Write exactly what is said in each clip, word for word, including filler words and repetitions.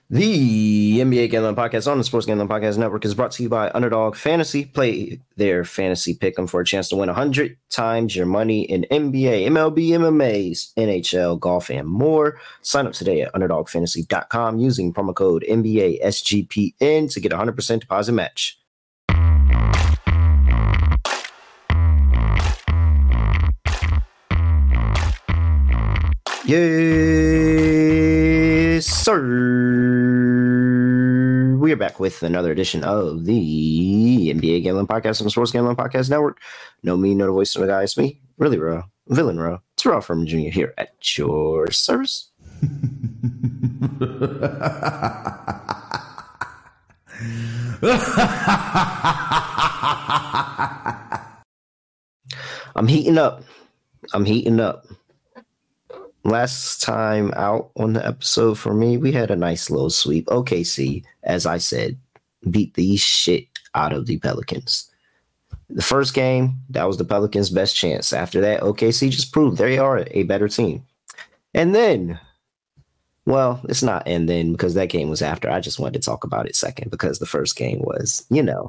The N B A Gambling Podcast on the Sports Gambling Podcast Network is brought to you by Underdog Fantasy. Play their fantasy pick'em for a chance to win one hundred times your money in N B A, M L B, M M A, N H L, golf, and more. Sign up today at underdog fantasy dot com using promo code N B A S G P N to get a one hundred percent deposit match. Yes, sir. We are back with another edition of the N B A Gambling Podcast on the Sports Gambling Podcast Network. No me, no the voice of the guy. It's me, really raw, villain raw. It's Raw Furman Junior here at your service. I'm heating up. I'm heating up. Last time out on the episode for me, we had a nice little sweep. O K C, as I said, beat the shit out of the Pelicans. The first game, that was the Pelicans' best chance. After that, O K C just proved they are a better team. And then, well, it's not and then because that game was after. I just wanted to talk about it second because the first game was, you know.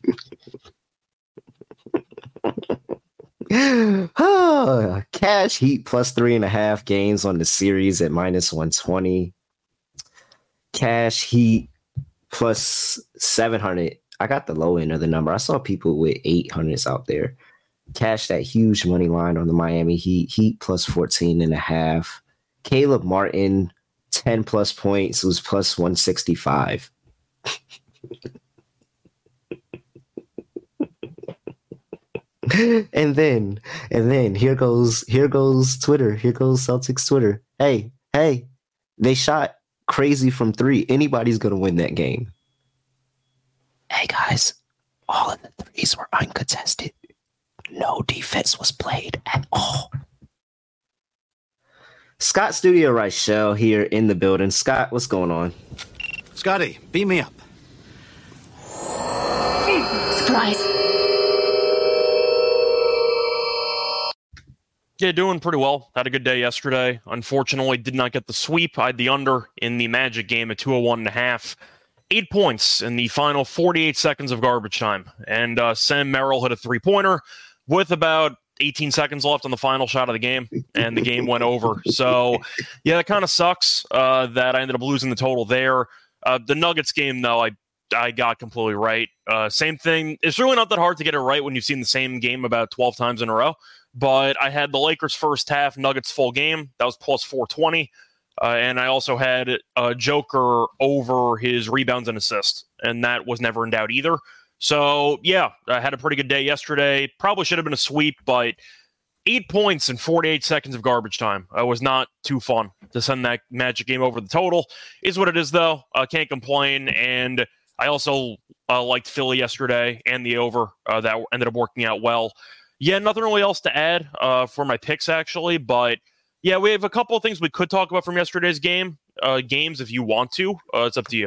Oh, Cash Heat plus three and a half games on the series at minus one twenty. Cash Heat plus seven hundred. I got the low end of the number. I saw people with eight hundreds out there. Cash that huge money line on the Miami Heat. Heat plus fourteen and a half. Caleb Martin, ten plus points, was plus one sixty-five. And then, and then here goes, here goes Twitter. Here goes Celtics Twitter. Hey, hey, they shot crazy from three. Anybody's going to win that game. Hey, guys, all of the threes were uncontested. No defense was played at all. Scott Studio Reichel here in the building. Scott, what's going on? Scotty, beam me up. Surprise. Yeah, doing pretty well. Had a good day yesterday. Unfortunately, did not get the sweep. I had the under in the Magic game at two oh one and a half. Eight points in the final forty-eight seconds of garbage time. And uh, Sam Merrill hit a three-pointer with about eighteen seconds left on the final shot of the game, and the game went over. So, yeah, that kind of sucks uh, that I ended up losing the total there. Uh, the Nuggets game, though, I I got completely right. Uh, same thing. It's really not that hard to get it right when you've seen the same game about twelve times in a row. But I had the Lakers first half, Nuggets full game. That was plus four twenty. Uh, and I also had uh, Joker over his rebounds and assists. And that was never in doubt either. So, yeah, I had a pretty good day yesterday. Probably should have been a sweep, but eight points in forty-eight seconds of garbage time. It was not too fun to send that Magic game over the total. Is what it is, though. I uh, can't complain. And I also uh, liked Philly yesterday and the over. Uh, that ended up working out well. Yeah, nothing really else to add uh, for my picks, actually. But, yeah, we have a couple of things we could talk about from yesterday's game. Uh, games, if you want to. Uh, it's up to you.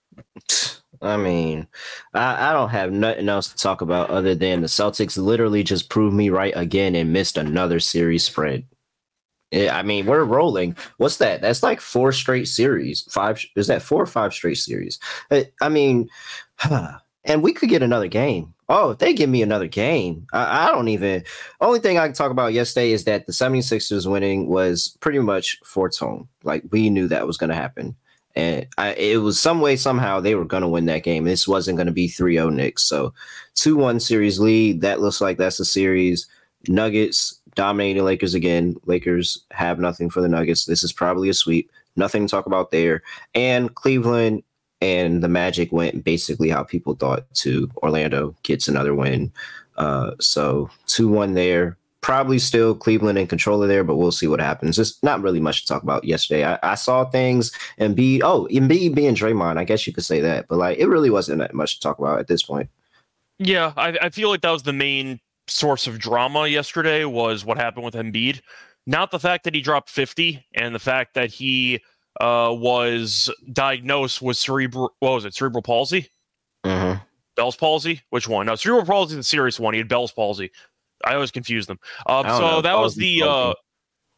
I mean, I, I don't have nothing else to talk about other than the Celtics literally just proved me right again and missed another series spread. Yeah, I mean, we're rolling. What's that? That's like four straight series. Five. Is that four or five straight series? I mean, and we could get another game. Oh, if they give me another game, I, I don't even. Only thing I can talk about yesterday is that the seventy-sixers winning was pretty much foretold. Like, we knew that was going to happen. And I, it was some way, somehow, they were going to win that game. This wasn't going to be three oh Knicks. So two one series lead. That looks like that's a series. Nuggets dominating the Lakers again. Lakers have nothing for the Nuggets. This is probably a sweep. Nothing to talk about there. And Cleveland and the Magic went basically how people thought to Orlando. Gets another win. Uh, so two one there. Probably still Cleveland in control of there, but we'll see what happens. There's not really much to talk about yesterday. I, I saw things, Embiid, oh, Embiid being Draymond, I guess you could say that, but like it really wasn't that much to talk about at this point. Yeah, I, I feel like that was the main source of drama yesterday was what happened with Embiid. Not the fact that he dropped fifty and the fact that he uh, was diagnosed with cerebral, what was it, cerebral palsy? Mm-hmm. Bell's palsy? Which one? No, cerebral palsy is the serious one. He had Bell's palsy. I always confuse them. Uh, so know. that was the uh,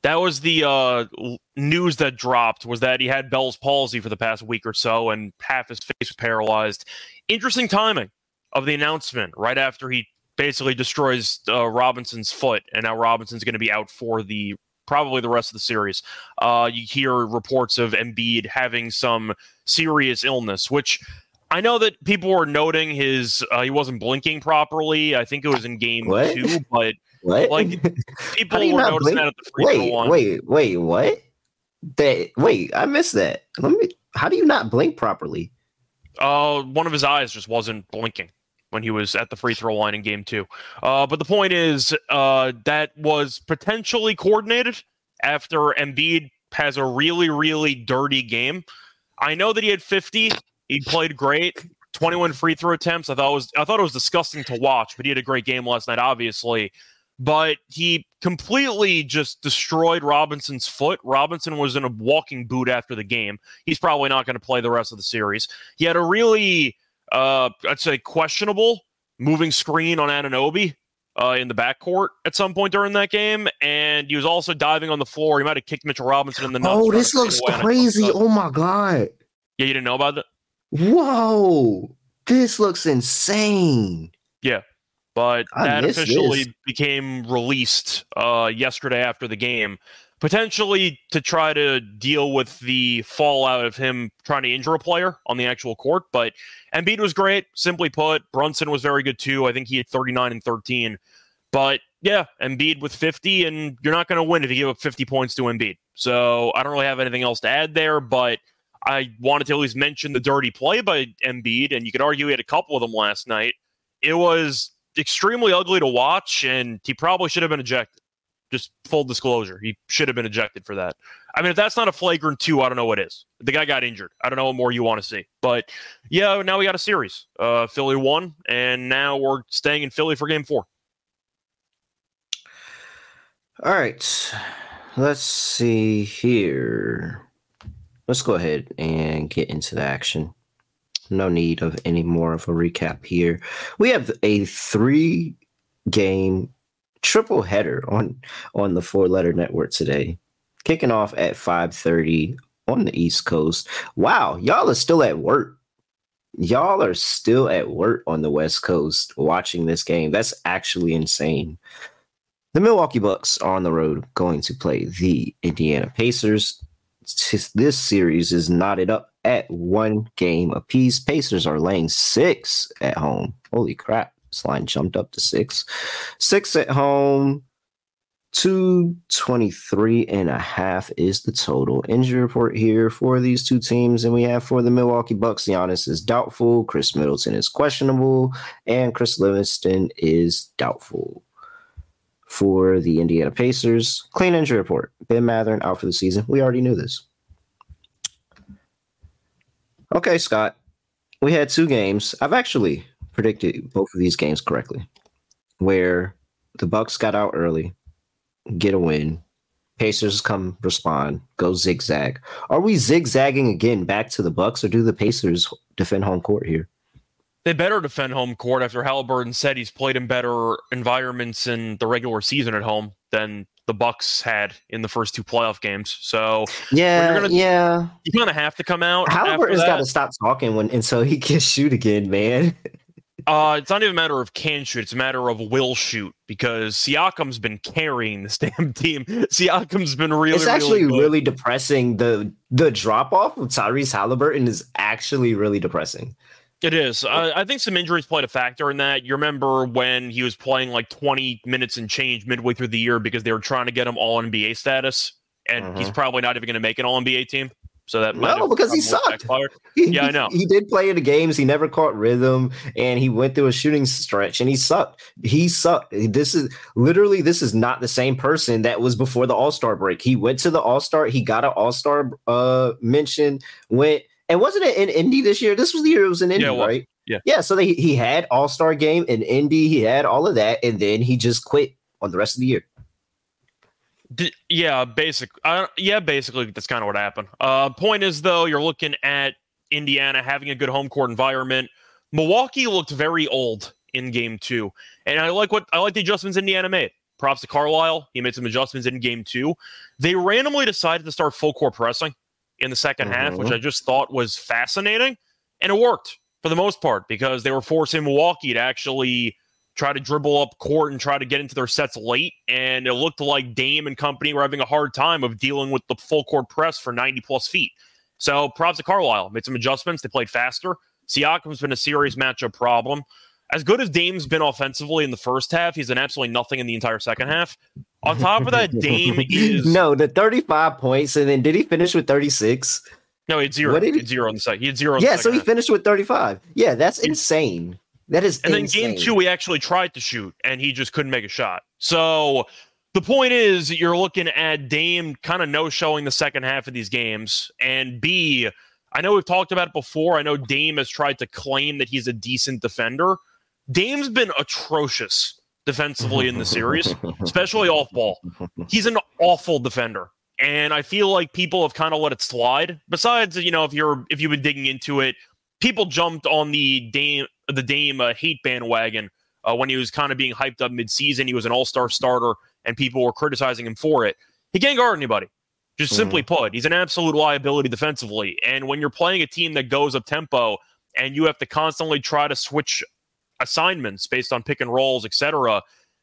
That was the uh, news that dropped, was that he had Bell's palsy for the past week or so, and half his face was paralyzed. Interesting timing of the announcement, right after he basically destroys uh, Robinson's foot, and now Robinson's going to be out for the probably the rest of the series. Uh, you hear reports of Embiid having some serious illness, which I know that people were noting his uh, he wasn't blinking properly. I think it was in game what? two, but what? Like people were noticing blink? that at the free wait, throw line. Wait, wait, what? That wait, I missed that. Let me. How do you not blink properly? Uh, one of his eyes just wasn't blinking when he was at the free throw line in game two. Uh, but the point is, uh, that was potentially coordinated after Embiid has a really, really dirty game. I know that he had fifty. He played great. twenty-one free throw attempts. I thought it was I thought it was disgusting to watch, but he had a great game last night, obviously. But he completely just destroyed Robinson's foot. Robinson was in a walking boot after the game. He's probably not going to play the rest of the series. He had a really, uh, I'd say, questionable moving screen on Anunoby uh, in the backcourt at some point during that game. And he was also diving on the floor. He might have kicked Mitchell Robinson in the nuts. Oh, this looks crazy. Oh, my God. Yeah, you didn't know about that? Whoa. This looks insane. Yeah. But I that officially this. became released uh, yesterday after the game, potentially to try to deal with the fallout of him trying to injure a player on the actual court. But Embiid was great, simply put. Brunson was very good too. I think he had thirty-nine and thirteen. But yeah, Embiid with fifty, and you're not going to win if you give up fifty points to Embiid. So I don't really have anything else to add there, but I wanted to at least mention the dirty play by Embiid, and you could argue he had a couple of them last night. It was extremely ugly to watch, and he probably should have been ejected. Just full disclosure, he should have been ejected for that. I mean, if that's not a flagrant two, I don't know what is. The guy got injured. I don't know what more you want to see. But yeah, now we got a series. Uh, Philly won, and now we're staying in Philly for game four. All right. Let's see here. Let's go ahead and get into the action. No need of any more of a recap here. We have a three-game triple header on, on the Four Letter Network today, kicking off at five thirty on the East Coast. Wow, y'all are still at work. Y'all are still at work on the West Coast watching this game. That's actually insane. The Milwaukee Bucks are on the road going to play the Indiana Pacers. This series is knotted up at one game apiece. Pacers are laying six at home. Holy crap. This line jumped up to six. Six at home. two twenty-three and a half is the total. Injury report here for these two teams. And we have for the Milwaukee Bucks, Giannis is doubtful. Chris Middleton is questionable. And Chris Livingston is doubtful. For the Indiana Pacers, clean injury report. Ben Mathurin out for the season. We already knew this. Okay, Scott. We had two games. I've actually predicted both of these games correctly, where the Bucks got out early, get a win. Pacers come respond, go zigzag. Are we zigzagging again back to the Bucks, or do the Pacers defend home court here? They better defend home court after Halliburton said he's played in better environments in the regular season at home than the Bucks had in the first two playoff games. So yeah, you're gonna, yeah, you kind of have to come out. Halliburton's got to stop talking when, and so he can shoot again, man. Uh, it's not even a matter of can shoot; it's a matter of will shoot, because Siakam's been carrying this damn team. Siakam's been really. It's actually really, really depressing. The the drop off of Tyrese Halliburton is actually really depressing. It is. Uh, I think some injuries played a factor in that. You remember when he was playing like twenty minutes and change midway through the year because they were trying to get him all N B A status, and uh-huh. he's probably not even going to make an all N B A team. So that might no, because he sucked. He, yeah, I know. He, he did play in the games. He never caught rhythm, and he went through a shooting stretch, and he sucked. He sucked. This is literally this is not the same person that was before the All-Star break. He went to the All-Star. He got an All-Star uh, mention. Went. And wasn't it in Indy this year? This was the year it was in Indy, yeah, well, right? Yeah. Yeah. So they, he had All-Star game in Indy. He had all of that. And then he just quit on the rest of the year. D- yeah, basic. Uh, yeah, basically that's kind of what happened. Uh, point is, though, you're looking at Indiana having a good home court environment. Milwaukee looked very old in game two. And I like what I like the adjustments Indiana made. props to Carlisle. He made some adjustments in game two. They randomly decided to start full court pressing in the second mm-hmm. half, which I just thought was fascinating. And it worked for the most part because they were forcing Milwaukee to actually try to dribble up court and try to get into their sets late. And it looked like Dame and company were having a hard time of dealing with the full court press for ninety plus feet. So props to Carlisle. Made some adjustments. They played faster. Siakam's been a serious matchup problem. As good as Dame's been offensively in the first half, he's done absolutely nothing in the entire second half. On top of that, Dame is... No, the thirty-five points, and then did he finish with thirty-six? No, he had zero. What did he... he had zero on the second. He had zero on yeah, the second so he half. finished with thirty-five. Yeah, that's he... insane. That is And insane. then game two, he actually tried to shoot, and he just couldn't make a shot. So the point is, you're looking at Dame kind of no-showing the second half of these games, and B... I know we've talked about it before. I know Dame has tried to claim that he's a decent defender. Dame's been atrocious defensively in the series, especially off ball. He's an awful defender. And I feel like people have kind of let it slide. Besides, you know, if you're if you've been digging into it, people jumped on the Dame the Dame uh, hate bandwagon uh, when he was kind of being hyped up midseason. He was an all-star starter, and people were criticizing him for it. He can't guard anybody. Just mm-hmm. simply put, he's an absolute liability defensively. And when you're playing a team that goes up tempo and you have to constantly try to switch assignments based on pick and rolls, et cetera,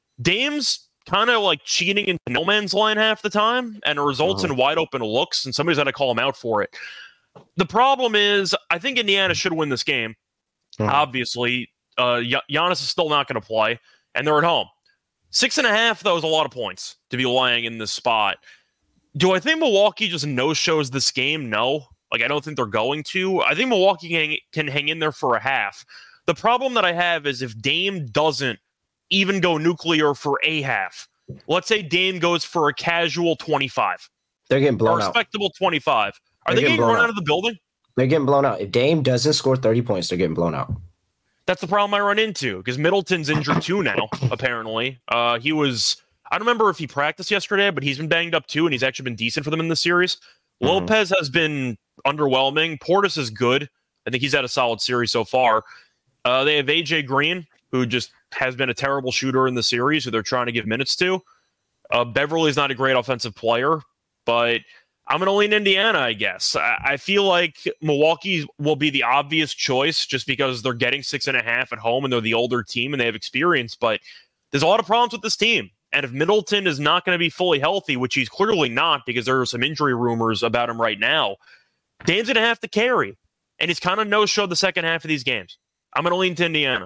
Dame's kind of like cheating into no man's land half the time, and it results uh-huh. in wide open looks, and somebody's got to call him out for it. The problem is, I think Indiana should win this game. Uh-huh. Obviously, uh, Gian- Giannis is still not going to play, and they're at home. Six and a half, though, is a lot of points to be laying in this spot. Do I think Milwaukee just no-shows this game? No. Like, I don't think they're going to. I think Milwaukee can, can hang in there for a half. The problem that I have is if Dame doesn't even go nuclear for a half, let's say Dame goes for a casual twenty-five. They're getting blown a respectable out. twenty-five. Are they're they getting, getting run out. out of the building? They're getting blown out. If Dame doesn't score thirty points, they're getting blown out. That's the problem I run into, because Middleton's injured too now, apparently. Uh, he was... I don't remember if he practiced yesterday, but he's been banged up too, and he's actually been decent for them in this series. Mm-hmm. Lopez has been underwhelming. Portis is good. I think he's had a solid series so far. Uh, they have A J Green, who just has been a terrible shooter in the series, who they're trying to give minutes to. Uh, Beverly's not a great offensive player, but I'm going to lean Indiana, I guess. I, I feel like Milwaukee will be the obvious choice just because they're getting six and a half at home, and they're the older team, and they have experience, but there's a lot of problems with this team. And if Middleton is not going to be fully healthy, which he's clearly not because there are some injury rumors about him right now, Dame's going to have to carry. And he's kind of no-show the second half of these games. I'm going to lean to Indiana.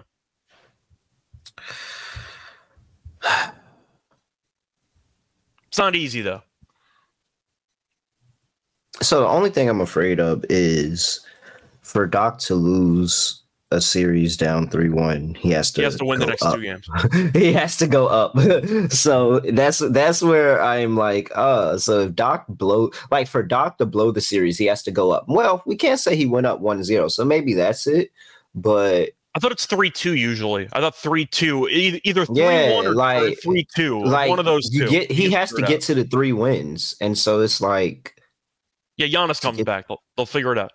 It's not easy, though. So the only thing I'm afraid of is for Doc to lose a series down three one, he has to he has to win the next up. two games. He has to go up. So that's that's where I'm like, uh so if Doc blow like for Doc to blow the series, he has to go up. Well, we can't say he went up one zero, so maybe that's it. But I thought it's three two usually. I thought three two, either three yeah, one or like, three two. Like one of those two. Get, he has to get to the three wins. And so it's like yeah, Giannis comes it, back. They'll, they'll figure it out.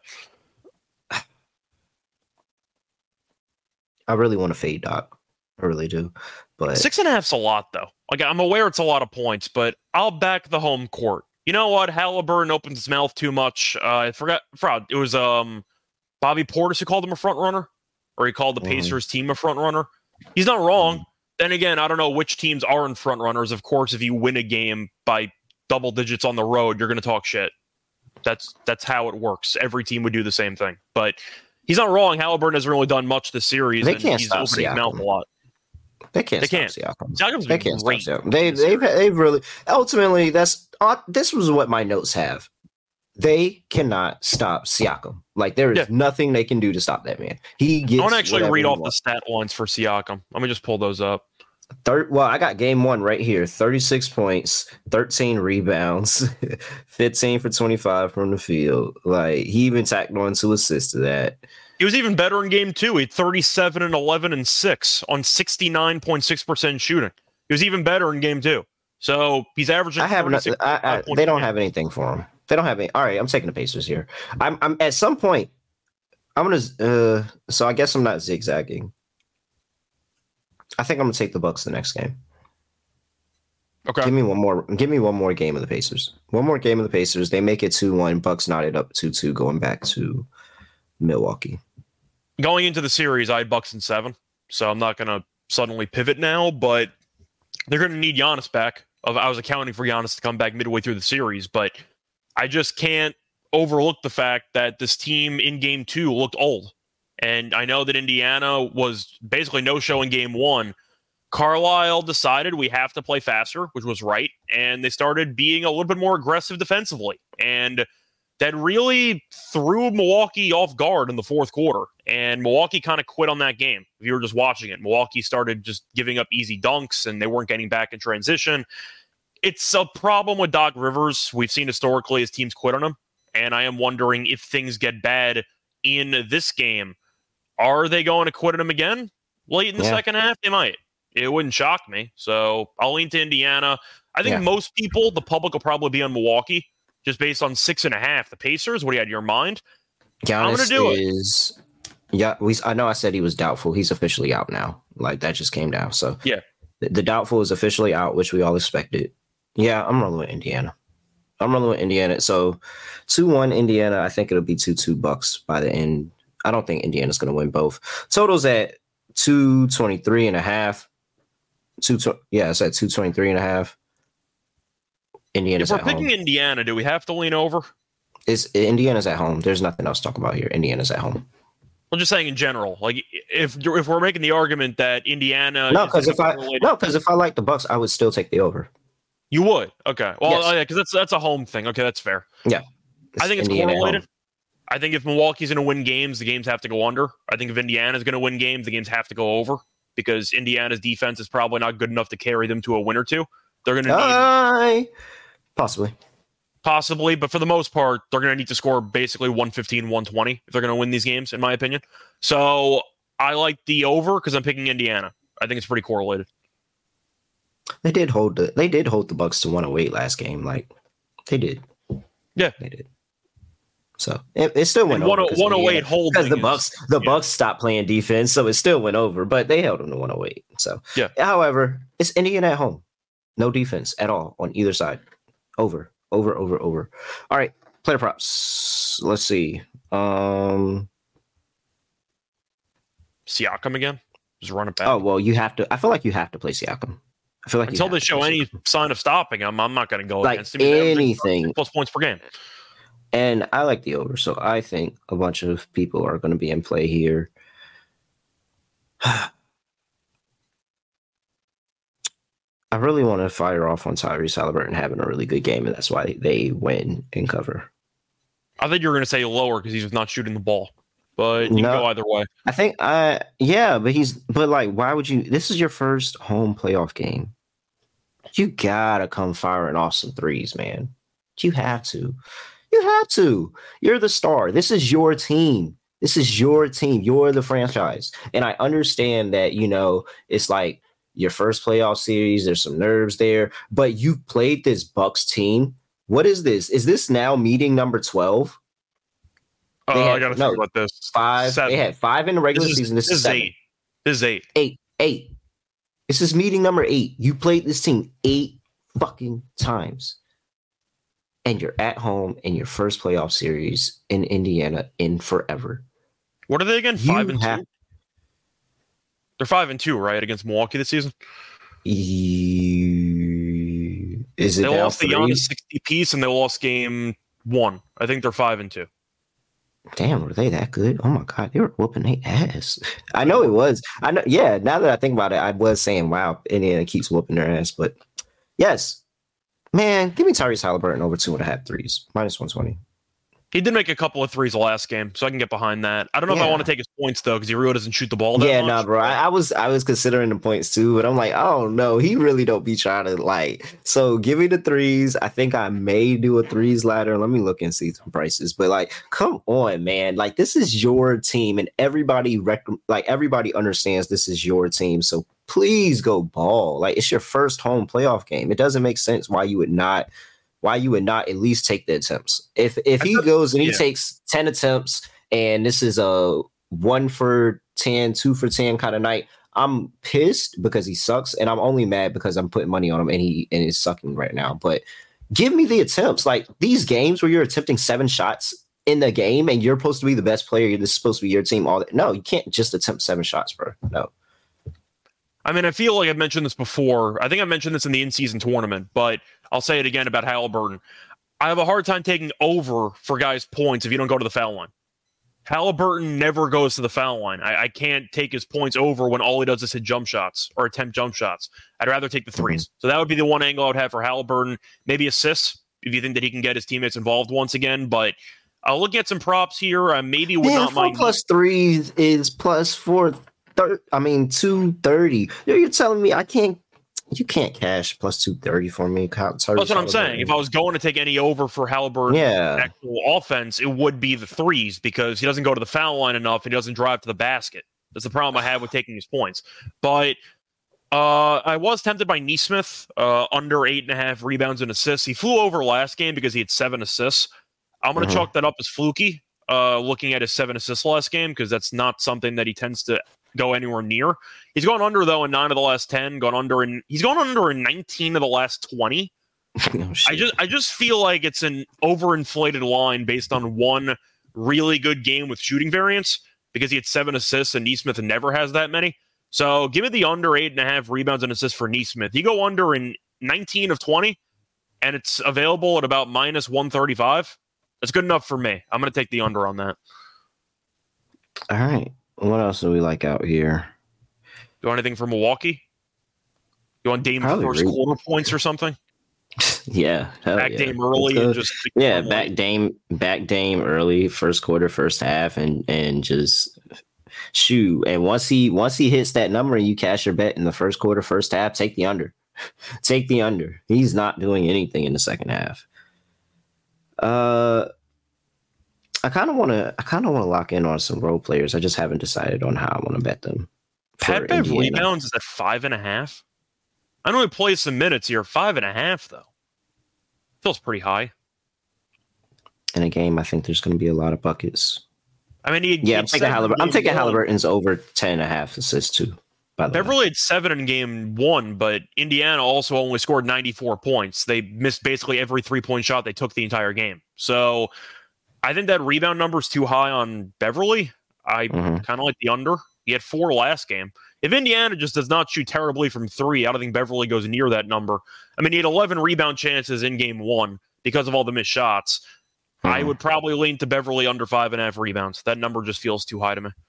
I really want to fade Doc. I really do. But six and a half's a lot, though. Like, I'm aware it's a lot of points, but I'll back the home court. You know what? Halliburton opens his mouth too much. Uh, I forgot. Fraud. It was um, Bobby Portis who called him a front runner, or he called the Pacers mm. team a front runner. He's not wrong. Mm. Then again, I don't know which teams are in front runners. Of course, if you win a game by double digits on the road, you're going to talk shit. That's that's how it works. Every team would do the same thing, but. He's not wrong. Halliburton hasn't really done much this series. They and can't he's stop opening Siakam. Mouth a lot. They can't. They stop can't. Siakam. Siakam's they been can't great. stop Siakam. They they've they've really ultimately that's uh, this was what my notes have. They cannot stop Siakam. Like there is yeah. nothing they can do to stop that man. He gets. I want to actually read off the stat lines for Siakam. Let me just pull those up. Third, well, I got game one right here. thirty-six points, thirteen rebounds, fifteen for twenty-five from the field. Like he even tacked on two assists to that. He was even better in game two. He had thirty-seven and eleven and six on sixty-nine point six percent shooting. He was even better in game two. So he's averaging. I have not, I, I, they don't have anything for him. They don't have any. All right, I'm taking the Pacers here. I'm, I'm at some point. I'm gonna. Uh, so I guess I'm not zigzagging. I think I'm gonna take the Bucks the next game. Okay. Give me one more. Give me one more game of the Pacers. One more game of the Pacers. They make it two one. Bucks knotted up two two going back to Milwaukee. Going into the series, I had Bucks in seven, so I'm not going to suddenly pivot now, but they're going to need Giannis back. I was accounting for Giannis to come back midway through the series, but I just can't overlook the fact that this team in game two looked old. And I know that Indiana was basically no-show in game one. Carlisle decided we have to play faster, which was right, and they started being a little bit more aggressive defensively. And that really threw Milwaukee off guard in the fourth quarter. And Milwaukee kind of quit on that game. If you were just watching it, Milwaukee started just giving up easy dunks, and they weren't getting back in transition. It's a problem with Doc Rivers. We've seen historically as teams quit on him. And I am wondering if things get bad in this game, are they going to quit on him again late in the yeah. second half? They might. It wouldn't shock me. So I'll lean to Indiana. I think yeah. most people, the public, will probably be on Milwaukee just based on six and a half. The Pacers, what do you have in your mind? Giannis I'm going to do is, it. Yeah, we. I know I said he was doubtful. He's officially out now. Like, that just came down. So yeah, the, the doubtful is officially out, which we all expected. Yeah, I'm rolling with Indiana. I'm rolling with Indiana. So two one Indiana. I think it'll be two two Bucks by the end. I don't think Indiana's going to win both. Total's at two twenty-three and a half. Two, yeah, it's at two twenty-three and a half. Indiana's if we're at picking home. Indiana, do we have to lean over? It's Indiana's at home. There's nothing else to talk about here. Indiana's at home. I'm just saying in general. Like if if we're making the argument that Indiana, no, because if I no, because if I like the Bucks, I would still take the over. You would, okay. Well, yes. oh, yeah, because that's that's a home thing. Okay, that's fair. Yeah, I think it's Indiana correlated. I think if Milwaukee's going to win games, the games have to go under. I think if Indiana's going to win games, the games have to go over because Indiana's defense is probably not good enough to carry them to a win or two. They're going to need... Uh, possibly. Possibly, but for the most part, they're going to need to score basically one fifteen, one twenty if they're going to win these games, in my opinion. So I like the over because I'm picking Indiana. I think it's pretty correlated. They did hold the they did hold the Bucks to one oh eight last game. Like, they did. Yeah. They did. So it, it still went and over. one oh eight hold because the Bucks is, the yeah. Bucks stopped playing defense, so it still went over. But they held them to one oh eight. So yeah. However, it's Indiana at home, no defense at all on either side. Over, over, over, over. All right, player props. Let's see. Um, Siakam again. Just run it back. Oh well, you have to. I feel like you have to play Siakam. I feel like until they show any Siakam. sign of stopping him, I'm not going to go like against him. Anything plus points per game. And I like the over, so I think a bunch of people are going to be in play here. I really want to fire off on Tyrese Haliburton having a really good game, and that's why they win and cover. I think you were going to say lower because he's not shooting the ball, but you no, can go either way. I think, I yeah, but he's, but like, why would you? This is your first home playoff game. You gotta come firing off some threes, man. You have to. You have to. You're the star. This is your team. This is your team. You're the franchise. And I understand that, you know, it's like your first playoff series. There's some nerves there. But you've played this Bucks team. What is this? Is this now meeting number twelve? Oh, uh, I got to no, think about this. Five. Seven. They had five in the regular this is, season. This, this is seven. eight. This is eight. Eight. Eight. This is meeting number eight. You played this team eight fucking times. And you're at home in your first playoff series in Indiana in forever. What are they again? Five you and have, two? They're five and two, right? Against Milwaukee this season? You, is it they now lost three? the Giannis sixty piece and they lost game one. I think they're five and two. Damn, were they that good? Oh my God, they were whooping their ass. I know it was. I know. Yeah, now that I think about it, I was saying, wow, Indiana keeps whooping their ass. But yes. Man, give me Tyrese Haliburton over two and a half threes. Minus one twenty. He did make a couple of threes the last game, so I can get behind that. I don't know yeah. if I want to take his points, though, because he really doesn't shoot the ball that yeah, much. no, nah, bro. I, I was I was considering the points, too, but I'm like, oh, no, he really don't be trying to, like. So give me the threes. I think I may do a threes ladder. Let me look and see some prices. But, like, come on, man. Like, this is your team, and everybody, rec- like, everybody understands this is your team. So please go ball. Like, it's your first home playoff game. It doesn't make sense why you would not why you would not at least take the attempts. If if he goes and he yeah. takes ten attempts and this is a one for ten, two for ten kind of night, I'm pissed because he sucks, and I'm only mad because I'm putting money on him and he and he's sucking right now. But give me the attempts. Like these games where you're attempting seven shots in the game and you're supposed to be the best player. This is supposed to be your team. All that. No, you can't just attempt seven shots, bro. No. I mean, I feel like I've mentioned this before. I think I mentioned this in the in-season tournament, but I'll say it again about Halliburton. I have a hard time taking over for guys' points if you don't go to the foul line. Halliburton never goes to the foul line. I, I can't take his points over when all he does is hit jump shots or attempt jump shots. I'd rather take the threes. Mm-hmm. So that would be the one angle I would have for Halliburton. Maybe assists if you think that he can get his teammates involved once again. But I'll look at some props here. I maybe would Man, not four mind. Plus three is plus four. Thir- I mean, two thirty. You're telling me I can't. You can't cash plus two thirty for me. That's what I'm saying. If I was going to take any over for Halliburton yeah. actual offense, it would be the threes because he doesn't go to the foul line enough and he doesn't drive to the basket. That's the problem I have with taking his points. But uh, I was tempted by Nesmith, uh, under eight and a half rebounds and assists. He flew over last game because he had seven assists. I'm going to mm-hmm. chalk that up as fluky, uh, looking at his seven assists last game because that's not something that he tends to go anywhere near. He's gone under though in nine of the last ten. Gone under in he's gone under in nineteen of the last twenty. oh, I just I just feel like it's an overinflated line based on one really good game with shooting variance because he had seven assists and Nesmith never has that many. So give me the under eight and a half rebounds and assists for Nesmith. You go under in nineteen of twenty, and it's available at about minus one thirty-five. That's good enough for me. I'm going to take the under on that. All right. What else do we like out here? Do you want anything from Milwaukee? You want Dame Probably first really. quarter points or something? yeah. Back yeah. Dame early and just yeah, back Dame back Dame early, first quarter, first half, and and just shoot. And once he once he hits that number and you cash your bet in the first quarter, first half, take the under. take the under. He's not doing anything in the second half. Uh I kind of want to. I kind of want to lock in on some role players. I just haven't decided on how I want to bet them. Pat Bev rebounds is at five and a half. I know he plays some minutes here. Five and a half though feels pretty high. In a game, I think there's going to be a lot of buckets. I mean, he, yeah, I'm taking Halliburton. I'm taking one. Halliburton's over ten and a half assists too. By the Beverly way. had seven in game one, but Indiana also only scored ninety-four points. They missed basically every three point shot they took the entire game. So. I think that rebound number is too high on Beverly. I mm-hmm. kind of like the under. He had four last game. If Indiana just does not shoot terribly from three, I don't think Beverly goes near that number. I mean, he had eleven rebound chances in game one because of all the missed shots. Mm-hmm. I would probably lean to Beverly under five and a half rebounds. That number just feels too high to me.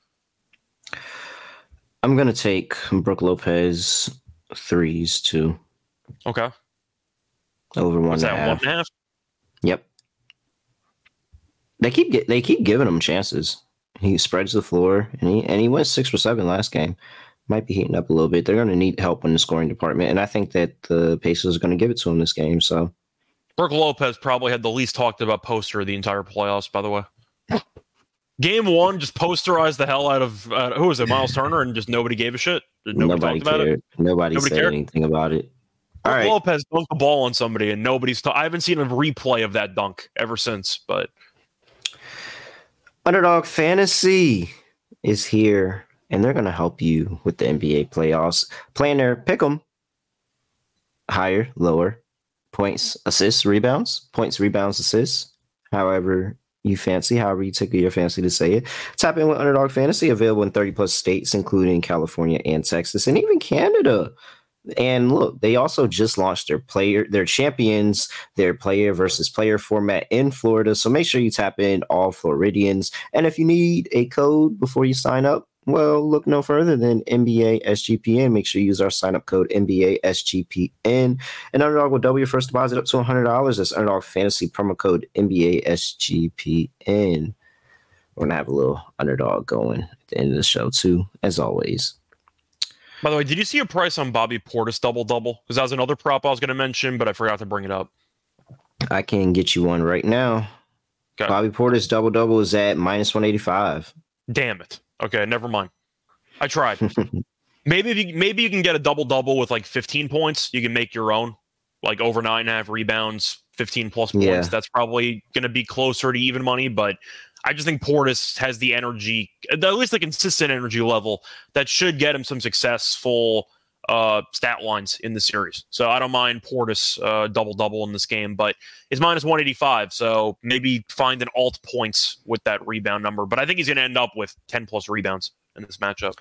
I'm going to take Brook Lopez threes too. Okay. Over one What's and that, a half. one and a half? Yep. They keep get, they keep giving him chances. He spreads the floor, and he and he went six for seven last game. Might be heating up a little bit. They're going to need help in the scoring department, and I think that the Pacers are going to give it to him this game. So, Brook Lopez probably had the least talked about poster of the entire playoffs. By the way, game one just posterized the hell out of uh, who was it, Miles Turner, and just nobody gave a shit. Nobody, nobody talked cared. about it. Nobody, nobody said cared. anything about it. Brook All right. Lopez dunked the ball on somebody, and nobody's. Ta- I haven't seen a replay of that dunk ever since. But Underdog Fantasy is here, and they're going to help you with the N B A playoffs. Playing their pick 'em, higher, lower, points, assists, rebounds, points, rebounds, assists, however you fancy, however you tickle your fancy to say it. Tap in with Underdog Fantasy, available in thirty plus states, including California and Texas, and even Canada. And look, they also just launched their player, their champions, their player versus player format in Florida. So make sure you tap in all Floridians. And if you need a code before you sign up, well, look no further than N B A S G P N. Make sure you use our sign up code N B A S G P N. And Underdog will double your first deposit up to one hundred dollars. That's Underdog Fantasy promo code N B A S G P N. We're going to have a little Underdog going at the end of the show, too, as always. By the way, did you see a price on Bobby Portis double-double? Because that was another prop I was going to mention, but I forgot to bring it up. I can get you one right now. Okay. Bobby Portis double-double is at minus one eighty-five. Damn it. Okay, never mind. I tried. maybe if you, maybe you can get a double-double with like fifteen points. You can make your own, like over nine and a half rebounds, fifteen plus points. Yeah. That's probably going to be closer to even money, but I just think Portis has the energy, at least the consistent energy level, that should get him some successful uh, stat lines in the series. So I don't mind Portis uh, double-double in this game, but it's minus one eighty-five, so maybe find an alt points with that rebound number. But I think he's going to end up with ten-plus rebounds in this matchup.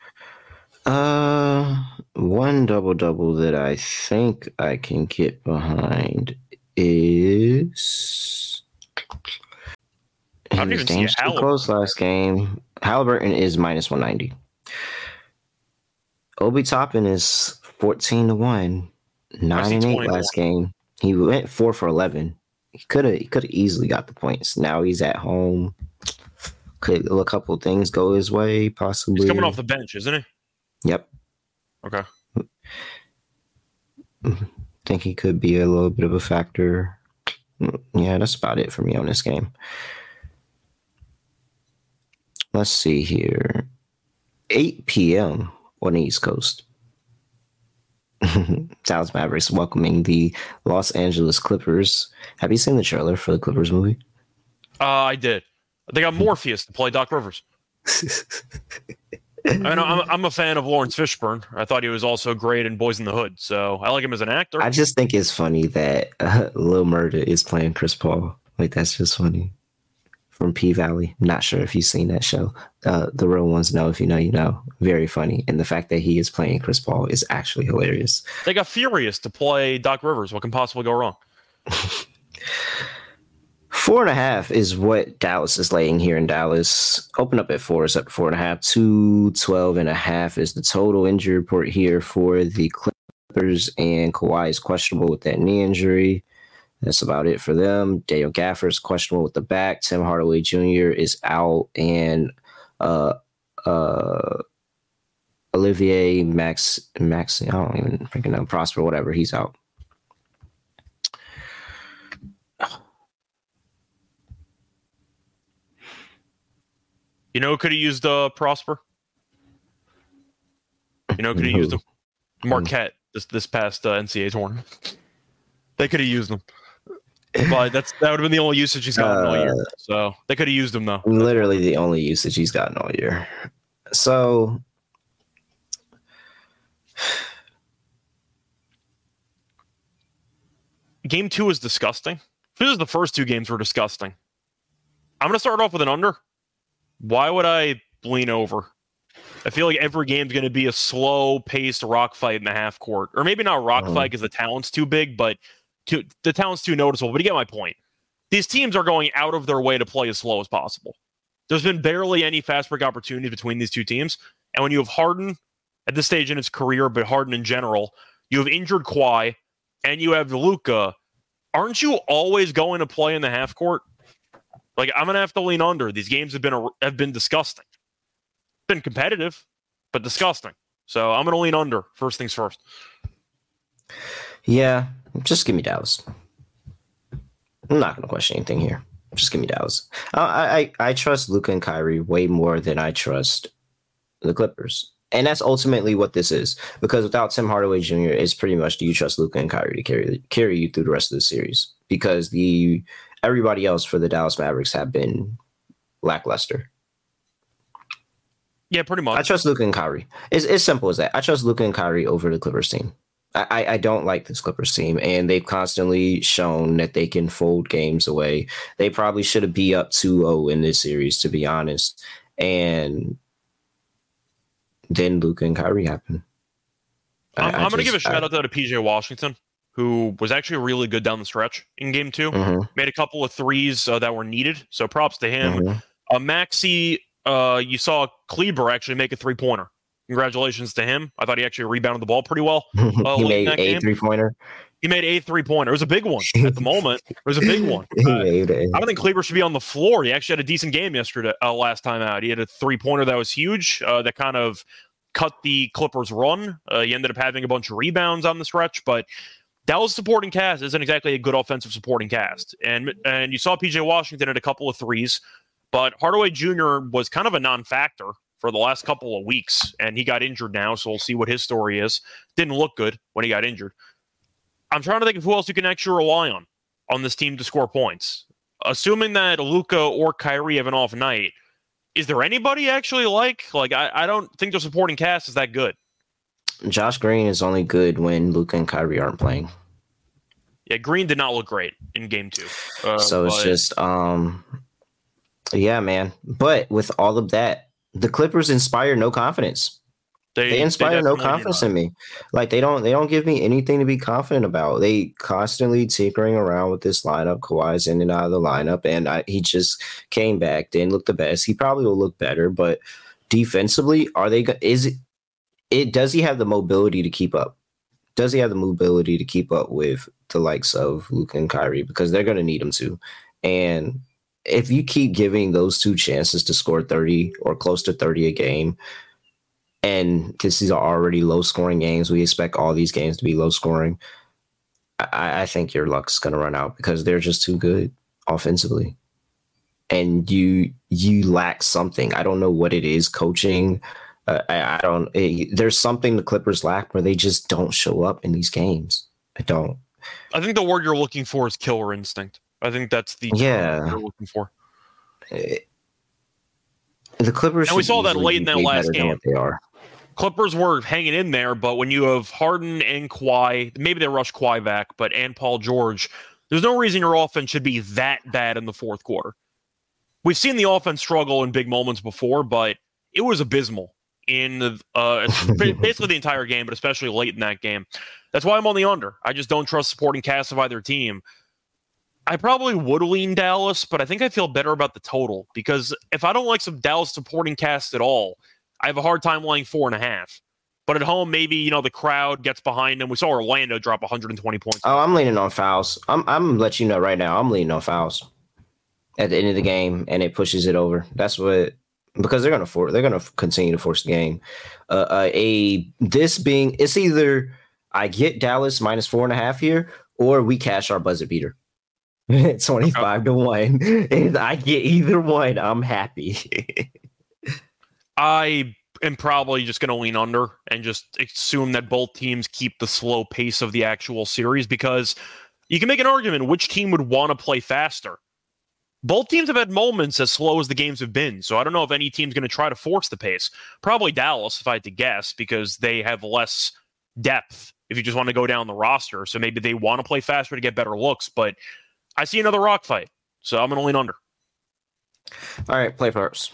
Uh, one double-double that I think I can get behind is... I don't even see a Halliburton. Close last game. Halliburton is minus one ninety. Obi Toppin is fourteen to one. nine and eight last game. He went four for eleven. He could have he could have easily got the points. Now he's at home. Could a couple things go his way, possibly. He's coming off the bench, isn't he? Yep. Okay. Think he could be a little bit of a factor. Yeah, that's about it for me on this game. Let's see here. eight p.m. on the East Coast. Dallas Mavericks welcoming the Los Angeles Clippers. Have you seen the trailer for the Clippers movie? Uh, I did. They got Morpheus to play Doc Rivers. I mean, I'm, I'm a fan of Lawrence Fishburne. I thought he was also great in Boys in the Hood, so I like him as an actor. I just think it's funny that uh, Lil Murda is playing Chris Paul. Like, that's just funny. From P-Valley. Not sure if you've seen that show. Uh, the real ones know. If you know, you know. Very funny. And the fact that he is playing Chris Paul is actually hilarious. They got Furious to play Doc Rivers. What can possibly go wrong? Four and a half is what Dallas is laying here in Dallas. Open up at four, is up to four and a half. Two twelve and a half is the total injury report here for the Clippers. And Kawhi is questionable with that knee injury. That's about it for them. Daniel Gafford is questionable with the back. Tim Hardaway Junior is out. And uh, uh, Olivier Max, Max, I don't even freaking know, Prosper, whatever, he's out. You know who could have used uh, Prosper? You know who could have used him? Marquette this, this past uh, N C A A tournament. They could have used him. But that's that would have been the only usage he's gotten uh, all year. So they could have used him though. Literally the only usage he's gotten all year. So game two is disgusting. This is the first two games were disgusting. I'm gonna start off with an under. Why would I lean over? I feel like every game's going to be a slow-paced rock fight in the half court. Or maybe not rock uh-huh. fight because the talent's too big, but too, the talent's too noticeable. But you get my point. These teams are going out of their way to play as slow as possible. There's been barely any fast break opportunity between these two teams. And when you have Harden at this stage in his career, but Harden in general, you have injured Kawhi, and you have Luka, aren't you always going to play in the half court? Like, I'm going to have to lean under. These games have been a, have been disgusting. Been competitive, but disgusting. So I'm going to lean under. First things first. Yeah, just give me Dallas. I'm not going to question anything here. Just give me Dallas. I, I I trust Luka and Kyrie way more than I trust the Clippers. And that's ultimately what this is. Because without Tim Hardaway Junior, it's pretty much, do you trust Luka and Kyrie to carry carry you through the rest of the series? Because the everybody else for the Dallas Mavericks have been lackluster. Yeah, pretty much. I trust Luka and Kyrie. It's as simple as that. I trust Luka and Kyrie over the Clippers team. I, I, I don't like this Clippers team, and they've constantly shown that they can fold games away. They probably should have be up two oh in this series, to be honest. And then Luka and Kyrie happen. I'm, I'm going to give a shout out though to P J Washington, who was actually really good down the stretch in game two. Mm-hmm. Made a couple of threes uh, that were needed, so props to him. Mm-hmm. Uh, Maxey, uh, you saw Kleber actually make a three-pointer. Congratulations to him. I thought he actually rebounded the ball pretty well. Uh, he made a game. three-pointer. He made a three-pointer. It was a big one at the moment. It was a big one. Uh, I don't think Kleber should be on the floor. He actually had a decent game yesterday, uh, last time out. He had a three-pointer that was huge, uh, that kind of cut the Clippers' run. Uh, he ended up having a bunch of rebounds on the stretch, but Dallas supporting cast isn't exactly a good offensive supporting cast. And and you saw P J Washington at a couple of threes, but Hardaway Junior was kind of a non-factor for the last couple of weeks, and he got injured now, so we'll see what his story is. Didn't look good when he got injured. I'm trying to think of who else you can actually rely on on this team to score points. assuming that Luka or Kyrie have an off night, is there anybody actually like? Like, I, I don't think the supporting cast is that good. Josh Green is only good when Luka and Kyrie aren't playing. Yeah, Green did not look great in game two. Uh, so it's but... just, um, yeah, man. But with all of that, the Clippers inspire no confidence. They, they inspire they no confidence in me. Like they don't, they don't give me anything to be confident about. They constantly tinkering around with this lineup. Kawhi's in and out of the lineup, and I, he just came back, didn't look the best. He probably will look better, but defensively, are they? Is it? It does he have the mobility to keep up? Does he have the mobility to keep up with the likes of Luka and Kyrie? Because they're going to need him to. And if you keep giving those two chances to score thirty or close to thirty a game, and because these are already low scoring games, we expect all these games to be low scoring. I, I think your luck's going to run out because they're just too good offensively. And you you lack something. I don't know what it is, coaching. Uh, I, I don't. It, there's something the Clippers lack where they just don't show up in these games. I don't. I think the word you're looking for is killer instinct. I think that's the term yeah you're looking for. It, the Clippers. And we saw that late in that last game. What they are. Clippers were hanging in there, but when you have Harden and Kawhi, maybe they rush Kawhi back, but and Paul George, there's no reason your offense should be that bad in the fourth quarter. We've seen the offense struggle in big moments before, but it was abysmal in uh, basically the entire game, but especially late in that game. That's why I'm on the under. I just don't trust supporting cast of either team. I probably would lean Dallas, but I think I feel better about the total because if I don't like some Dallas supporting cast at all, I have a hard time laying four and a half. But at home, maybe, you know, the crowd gets behind them. We saw Orlando drop one hundred twenty points. Oh, I'm leaning on fouls. I'm I'm gonna let you know right now. I'm leaning on fouls at the end of the game, and it pushes it over. That's what because they're gonna force. They're gonna continue to force the game. Uh, uh, a this being it's either I get Dallas minus four and a half here, or we cash our buzzer beater. twenty-five to one. If I get either one, I'm happy. I am probably just going to lean under and just assume that both teams keep the slow pace of the actual series because you can make an argument which team would want to play faster. Both teams have had moments as slow as the games have been, so I don't know if any team's going to try to force the pace. Probably Dallas, if I had to guess, because they have less depth if you just want to go down the roster, so maybe they want to play faster to get better looks, but I see another rock fight, so I'm going to lean under. All right, play first.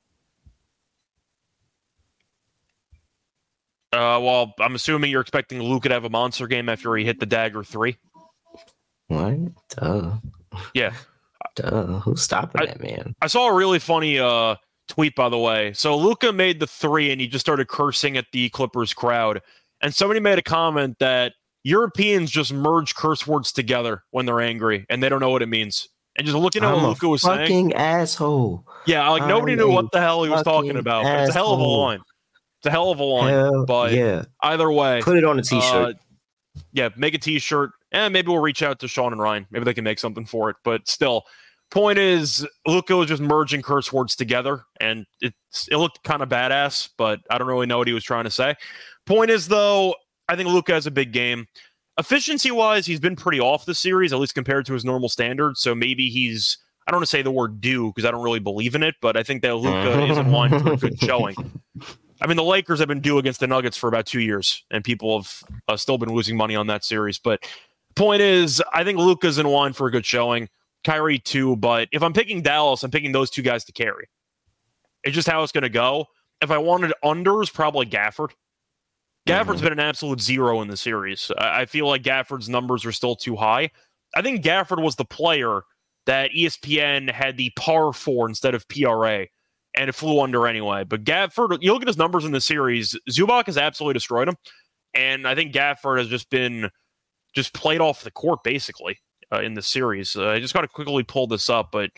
Uh, well, I'm assuming you're expecting Luka to have a monster game after he hit the dagger three. What? Duh. Yeah. Duh. Who's stopping I, that, man? I saw a really funny uh, tweet, by the way. So Luka made the three, and he just started cursing at the Clippers crowd. And somebody made a comment that Europeans just merge curse words together when they're angry, and they don't know what it means. And just looking at what Luka was saying. Fucking asshole. Yeah, like nobody I'm knew what the hell he was talking about. But it's a hell of a line. It's a hell of a line. Hell, but yeah. Either way. Put it on a t-shirt. Uh, yeah, make a t-shirt. And maybe we'll reach out to Sean and Ryan. Maybe they can make something for it. But still, point is, Luka was just merging curse words together. And it, it looked kind of badass, but I don't really know what he was trying to say. Point is, though, I think Luka has a big game. Efficiency-wise, he's been pretty off this series, at least compared to his normal standards. So maybe he's, I don't want to say the word due because I don't really believe in it, but I think that Luka is in line for a good showing. I mean, the Lakers have been due against the Nuggets for about two years, and people have uh, still been losing money on that series. But point is, I think Luka's in line for a good showing. Kyrie too, but if I'm picking Dallas, I'm picking those two guys to carry. It's just how it's going to go. If I wanted unders, probably Gafford. Gafford's mm-hmm. been an absolute zero in the series. I feel like Gafford's numbers are still too high. I think Gafford was the player that E S P N had the par for instead of P R A, and it flew under anyway. But Gafford, you look at his numbers in the series, Zubac has absolutely destroyed him, and I think Gafford has just been just played off the court, basically, uh, in the series. Uh, I just got to quickly pull this up, but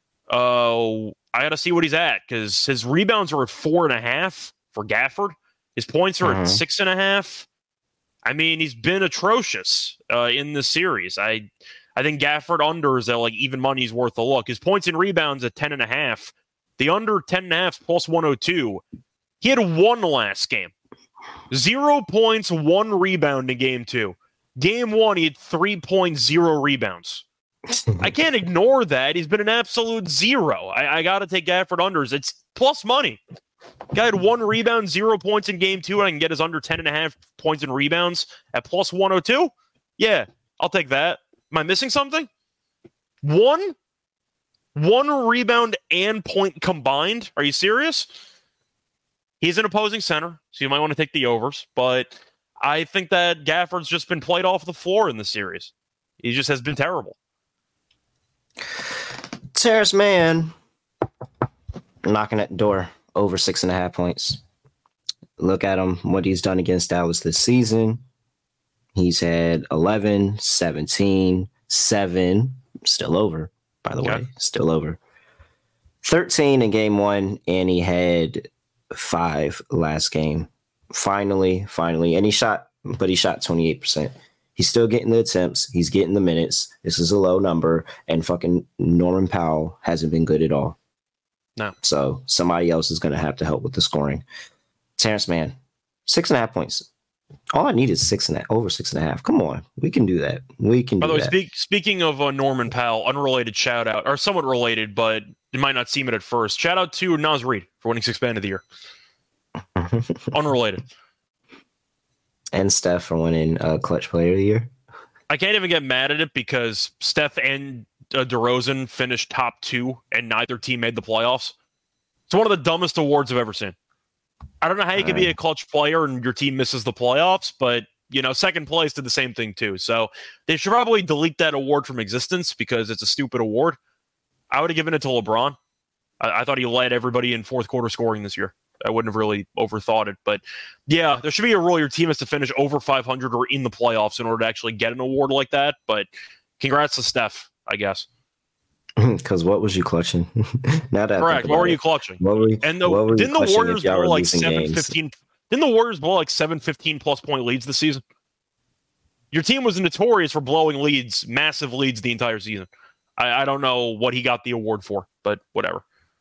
uh, I got to see what he's at, because his rebounds are at four and a half for Gafford. His points are uh-huh. at six and a half. I mean, he's been atrocious uh, in the series. I I think Gafford unders at like even money's worth a look. His points and rebounds at ten and a half. The under ten and a half plus one oh two. He had one last game. Zero points, one rebound in game two. Game one, he had three point oh rebounds. I can't ignore that. He's been an absolute zero. I, I got to take Gafford unders. It's plus money. Guy had one rebound, zero points in game two, and I can get his under ten and a half points in rebounds at plus one oh two. Yeah, I'll take that. Am I missing something? One? One rebound and point combined? Are you serious? He's an opposing center, so you might want to take the overs, but I think that Gafford's just been played off the floor in the series. He just has been terrible. Terrence Mann knocking at the door, over six and a half points. Look at him, what he's done against Dallas this season. He's had eleven, seventeen, seven, still over, by the okay. way, still over. thirteen in game one, and he had five last game. Finally, finally, and he shot, but he shot twenty-eight percent. He's still getting the attempts. He's getting the minutes. This is a low number, and fucking Norman Powell hasn't been good at all. No. So somebody else is going to have to help with the scoring. Terrence Mann, six and a half points. All I need is six and a, over six and a half. Come on, we can do that. We can. By do the way, that. speak, speaking of uh, Norman Powell, unrelated shout out, or somewhat related, but you might not seem it at first. Shout out to Naz Reid for winning Sixth Man of the Year. Unrelated. And Steph for winning uh, Clutch Player of the Year. I can't even get mad at it because Steph and uh, DeRozan finished top two, and neither team made the playoffs. It's one of the dumbest awards I've ever seen. I don't know how you can be a clutch player and your team misses the playoffs, but you know, second place did the same thing too. So they should probably delete that award from existence because it's a stupid award. I would have given it to LeBron. I, I thought he led everybody in fourth quarter scoring this year. I wouldn't have really overthought it, but yeah, there should be a rule your team has to finish over five hundred or in the playoffs in order to actually get an award like that. But congrats to Steph, I guess. Because what was you clutching? Now that correct. What were it, you clutching? What were you, and the, what were didn't the Warriors blow like seven fifteen? Didn't the Warriors blow like seven fifteen plus point leads this season? Your team was notorious for blowing leads, massive leads the entire season. I, I don't know what he got the award for, but whatever.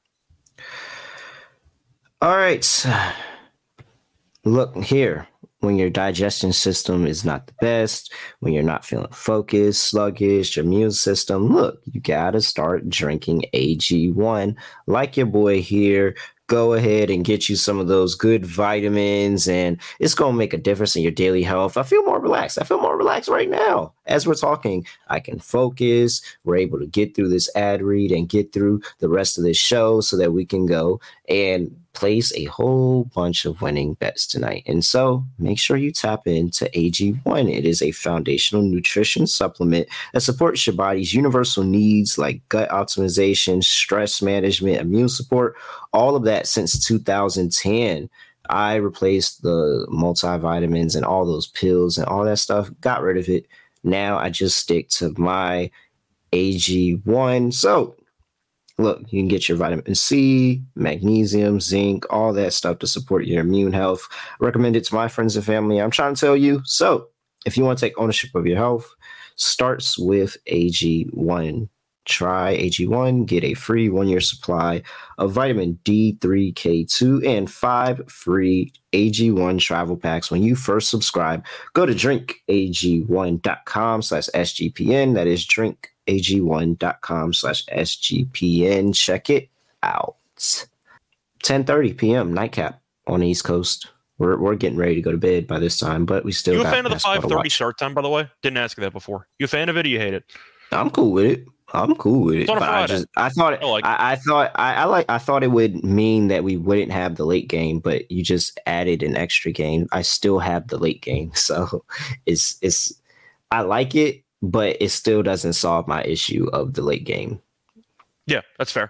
All right. Look here. When your digestion system is not the best, when you're not feeling focused, sluggish, your immune system, look, you got to start drinking A G one. Like your boy here, go ahead and get you some of those good vitamins, and it's going to make a difference in your daily health. I feel more relaxed. I feel more relaxed right now. As we're talking, I can focus. We're able to get through this ad read and get through the rest of this show so that we can go and place a whole bunch of winning bets tonight. And so make sure you tap into A G one. It is a foundational nutrition supplement that supports your body's universal needs like gut optimization, stress management, immune support, all of that since two thousand ten. I replaced the multivitamins and all those pills and all that stuff, got rid of it. Now I just stick to my A G one. So look, you can get your vitamin C, magnesium, zinc, all that stuff to support your immune health. Recommend it to my friends and family. I'm trying to tell you. So if you want to take ownership of your health, starts with A G one. Try A G one, get a free one-year supply of vitamin D three K two and five free A G one travel packs when you first subscribe. Go to drink A G one dot com slash S G P N. That is drink A G one dot com slash S G P N. Check it out. ten thirty p.m. nightcap on the East Coast. We're we're getting ready to go to bed by this time, but we still. You a got fan of the five thirty start time, by the way? Didn't ask you that before. You a fan of it or you hate it? I'm cool with it. I'm cool with it. It's on a but I Friday. just I thought I like it. I, I thought I, I like I thought it would mean that we wouldn't have the late game, but you just added an extra game. I still have the late game, so it's it's I like it, but it still doesn't solve my issue of the late game. Yeah, that's fair.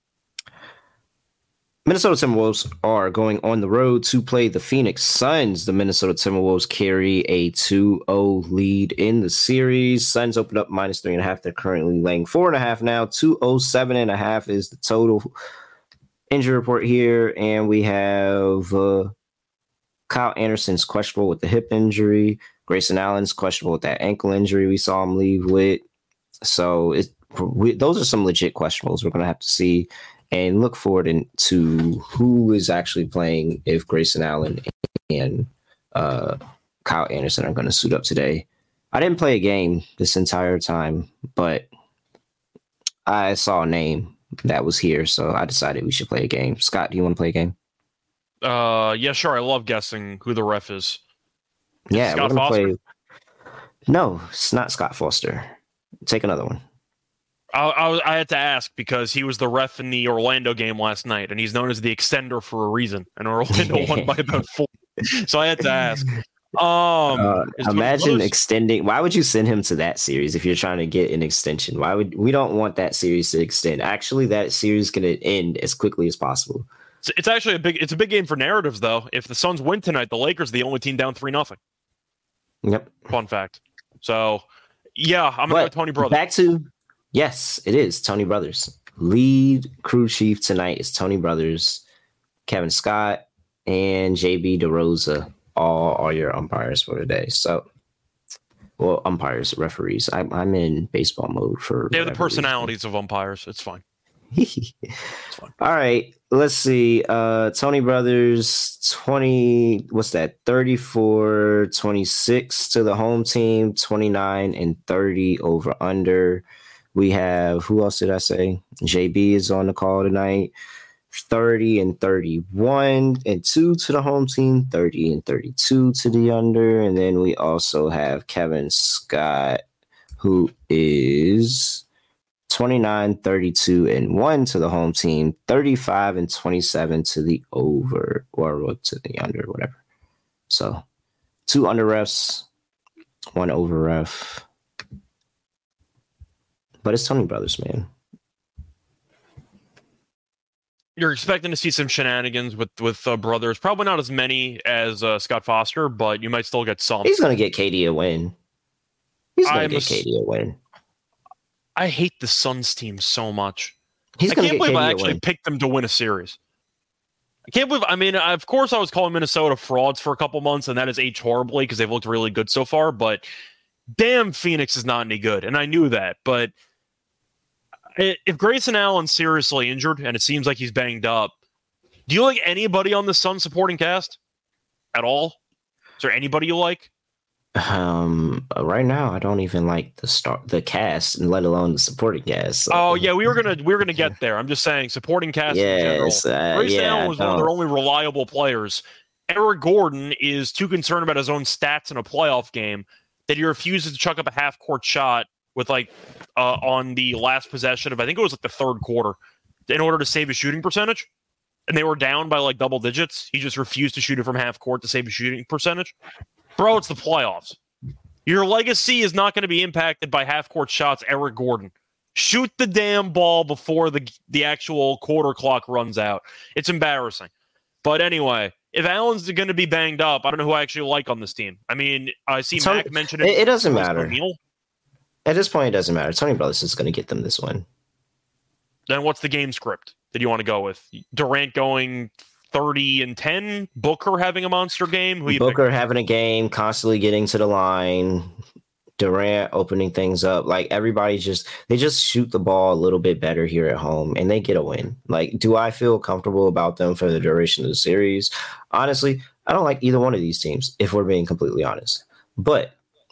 Minnesota Timberwolves are going on the road to play the Phoenix Suns. The Minnesota Timberwolves carry a two oh lead in the series. Suns opened up minus three and a half. They're currently laying four and a half now. two oh seven and a half is the total injury report here. And we have uh, Kyle Anderson's questionable with the hip injury. Grayson Allen's questionable with that ankle injury we saw him leave with. So it, we, those are some legit questionables we're going to have to see. And look forward in, to who is actually playing if Grayson Allen and uh, Kyle Anderson are going to suit up today. I didn't play a game this entire time, but I saw a name that was here, so I decided we should play a game. Scott, do you want to play a game? Uh, yeah, sure. I love guessing who the ref is. Is Yeah, Scott we're gonna Foster? play. No, it's not Scott Foster. Take another one. I, I, was- I had to ask because he was the ref in the Orlando game last night, and he's known as the extender for a reason. And Orlando won by about four, so I had to ask. Um, Uh, is Tony imagine Brothers- extending. Why would you send him to that series if you're trying to get an extension? Why would we don't want that series to extend? Actually, that series going to end as quickly as possible. It's, it's actually a big. It's a big game for narratives, though. If the Suns win tonight, the Lakers are the only team down three nothing. Yep. Fun fact. So, yeah, I'm gonna But go Tony Brothers. back to yes, it is Tony Brothers. Lead crew chief tonight is Tony Brothers, Kevin Scott, and J B DeRosa. All are your umpires for today. So, well, umpires, referees. I'm I'm in baseball mode for. They have the whatever reason. personalities of umpires. It's fine. All right, let's see. Uh, Tony Brothers, twenty, what's that? thirty-four, twenty-six to the home team, twenty-nine and thirty over under. We have, who else did I say? J B is on the call tonight. thirty and thirty-one and two to the home team, thirty and thirty-two to the under. And then we also have Kevin Scott, who is twenty-nine, thirty-two, and one to the home team, thirty-five and twenty-seven to the over or to the under, whatever. So two under refs, one over ref. But it's Tony Brothers, man. You're expecting to see some shenanigans with with uh, brothers. Probably not as many as uh, Scott Foster, but you might still get some. He's going to get K D a win. He's going I'm to get ass- K D a win. I hate the Suns team so much. He's I going to can't get K believe D I a actually win. picked them to win a series. I can't believe. I mean, of course, I was calling Minnesota frauds for a couple months, and that has aged horribly because they've looked really good so far. But damn, Phoenix is not any good, and I knew that. But i- if Grayson Allen's seriously injured, and it seems like he's banged up, do you like anybody on the Suns supporting cast at all? Is there anybody you like? Um, right now, I don't even like the start, the cast, and let alone the supporting cast. So. Oh yeah, we were gonna we were gonna get there. I'm just saying, supporting cast in general. Yes, uh, Grayson yeah, Allen was I one of their don't- only reliable players. Eric Gordon is too concerned about his own stats in a playoff game that he refuses to chuck up a half court shot with like uh, on the last possession of I think it was like the third quarter in order to save his shooting percentage. And they were down by like double digits. He just refused to shoot it from half court to save his shooting percentage. Bro, it's the playoffs. Your legacy is not going to be impacted by half court shots, Eric Gordon. Shoot the damn ball before the the actual quarter clock runs out. It's embarrassing. But anyway, if Allen's going to be banged up, I don't know who I actually like on this team. I mean, I see Tony- Mac mention it, it doesn't Royce matter. O'Neal. At this point, it doesn't matter. Tony Brothers is going to get them this win. Then what's the game script that you want to go with? Durant going thirty and ten, Booker having a monster game. Who you Booker pick? having a game, constantly getting to the line. Durant opening things up. Like everybody just they just shoot the ball a little bit better here at home, and they get a win. Like, do I feel comfortable about them for the duration of the series? Honestly, I don't like either one of these teams, if we're being completely honest. But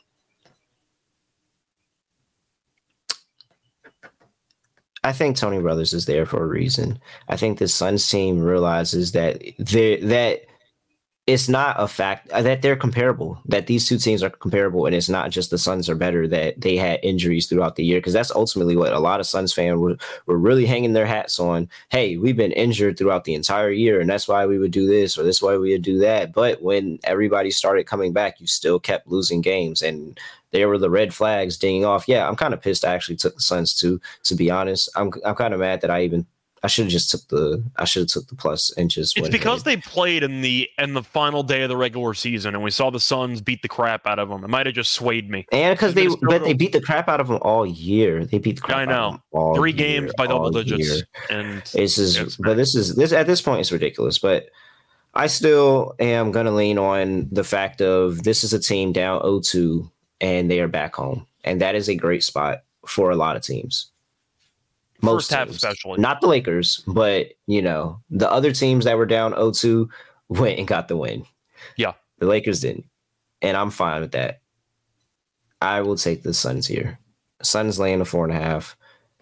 I think Tony Brothers is there for a reason. I think the Suns team realizes that they that it's not a fact that they're comparable, that these two teams are comparable, and it's not just the Suns are better, that they had injuries throughout the year, because that's ultimately what a lot of Suns fans were, were really hanging their hats on. Hey, we've been injured throughout the entire year, and that's why we would do this, or that's why we would do that. But when everybody started coming back, you still kept losing games, and there were the red flags dinging off. Yeah, I'm kind of pissed I actually took the Suns too, to be honest. I'm I'm kind of mad that I even I should have just took the I should have took the plus and just It's went because ahead. they played in the in the final day of the regular season, and we saw the Suns beat the crap out of them. It might have just swayed me. And because they Minnesota- but they beat the crap out of them all year. They beat the crap I out know. of them all Three year, games by double all digits, year. and This is It's but this is this at this point it's ridiculous. But I still am gonna lean on the fact of this is a team down oh two and they are back home. And that is a great spot for a lot of teams. first half teams. especially. Not the Lakers, but you know, the other teams that were down oh two went and got the win. Yeah. The Lakers didn't. And I'm fine with that. I will take the Suns here. Suns laying a four and a half.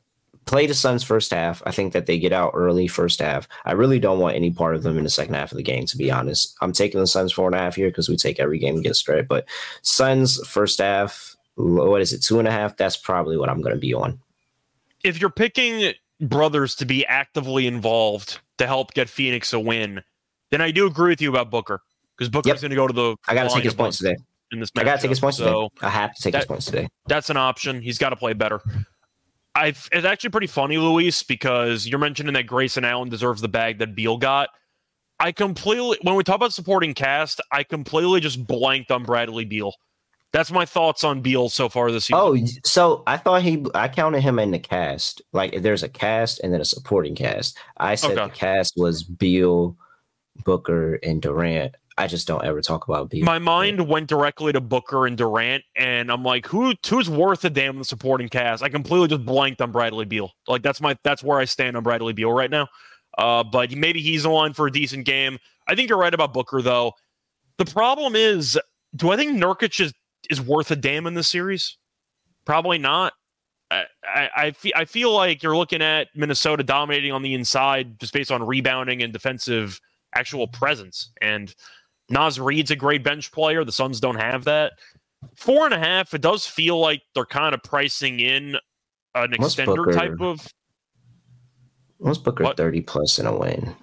play the Suns first half. I think that they get out early first half. I really don't want any part of them in the second half of the game, to be honest. I'm taking the Suns four and a half here because we take every game against straight. But Suns first half, what is it, two and a half? That's probably what I'm going to be on. If you're picking brothers to be actively involved to help get Phoenix a win, then I do agree with you about Booker, because Booker's Yep. going to go to the. I got to take his points today. In this I got to take his points so today. I have to take that, his points today. That's an option. He's got to play better. I've, it's actually pretty funny, Luis, because you're mentioning that Grayson Allen deserves the bag that Beal got. I completely, when we talk about supporting cast, I completely just blanked on Bradley Beal. That's my thoughts on Beal so far this season. Oh, so I thought he, I counted him in the cast. Like there's a cast and then a supporting cast. I said Okay. the cast was Beal, Booker, and Durant. I just don't ever talk about Beal. My mind went directly to Booker and Durant, and I'm like, who who's worth a damn in the supporting cast? I completely just blanked on Bradley Beal. Like that's my that's where I stand on Bradley Beal right now. Uh, but maybe he's in line for a decent game. I think you're right about Booker, though. The problem is, do I think Nurkic is is worth a damn in this series? Probably not. I I, I, fe- I feel like you're looking at Minnesota dominating on the inside just based on rebounding and defensive actual presence. And Naz Reid's a great bench player. The Suns don't have that. Four and a half, it does feel like they're kind of pricing in an What's extender Booker? type of. What's Booker What? thirty plus in a win?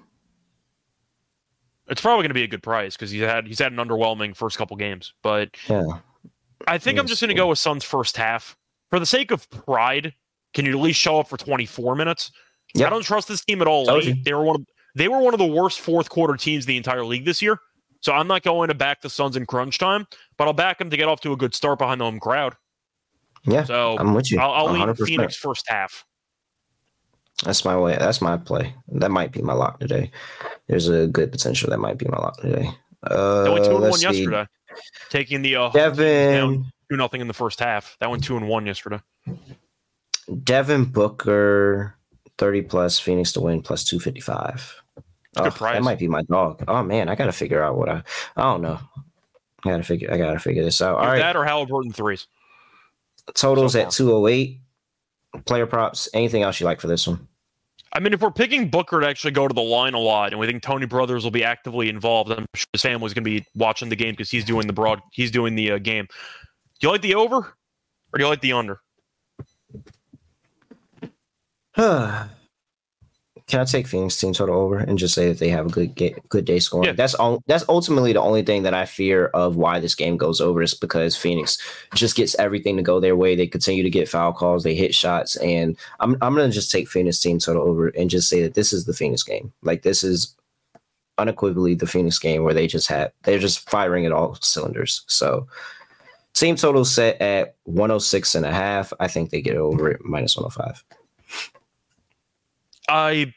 It's probably going to be a good price because he's had he's had an underwhelming first couple games. But Yeah. I think I'm Yes. just going to go with Suns first half. For the sake of pride, can you at least show up for twenty-four minutes? Yep. I don't trust this team at all. Told late. you. They were one of they were one of the worst fourth quarter teams in the entire league this year. So I'm not going to back the Suns in crunch time, but I'll back them to get off to a good start behind the home crowd. Yeah. So I'm with you. I'll, I'll one hundred leave percent. Phoenix first half. That's my way. That's my play. That might be my lock today. There's a good potential that might be my lock today. Uh, They went two and let's one see. yesterday, taking the uh, down Devin, two nothing in the first half. That went two and one yesterday. Devin Booker, thirty plus Phoenix to win plus two fifty five. Good Oh, price. that might be my dog. Oh man, I gotta figure out what I. I don't know. I gotta figure. I gotta figure this out. All Either right. that or Halliburton threes. Totals so at far. two oh eight. Player props. Anything else you like for this one? I mean, if we're picking Booker to actually go to the line a lot, and we think Tony Brothers will be actively involved, I'm sure his family's going to be watching the game because he's doing the broad, he's doing the uh, game. Do you like the over, or do you like the under? Can I take Phoenix team total over and just say that they have a good ga- good day scoring? Yeah. That's all. That's ultimately the only thing that I fear of why this game goes over is because Phoenix just gets everything to go their way. They continue to get foul calls, they hit shots, and I'm I'm gonna just take Phoenix team total over and just say that this is the Phoenix game. Like this is unequivocally the Phoenix game where they just had they're just firing at all cylinders. So team total set at one oh six and a half. I think they get over it minus one oh five. I,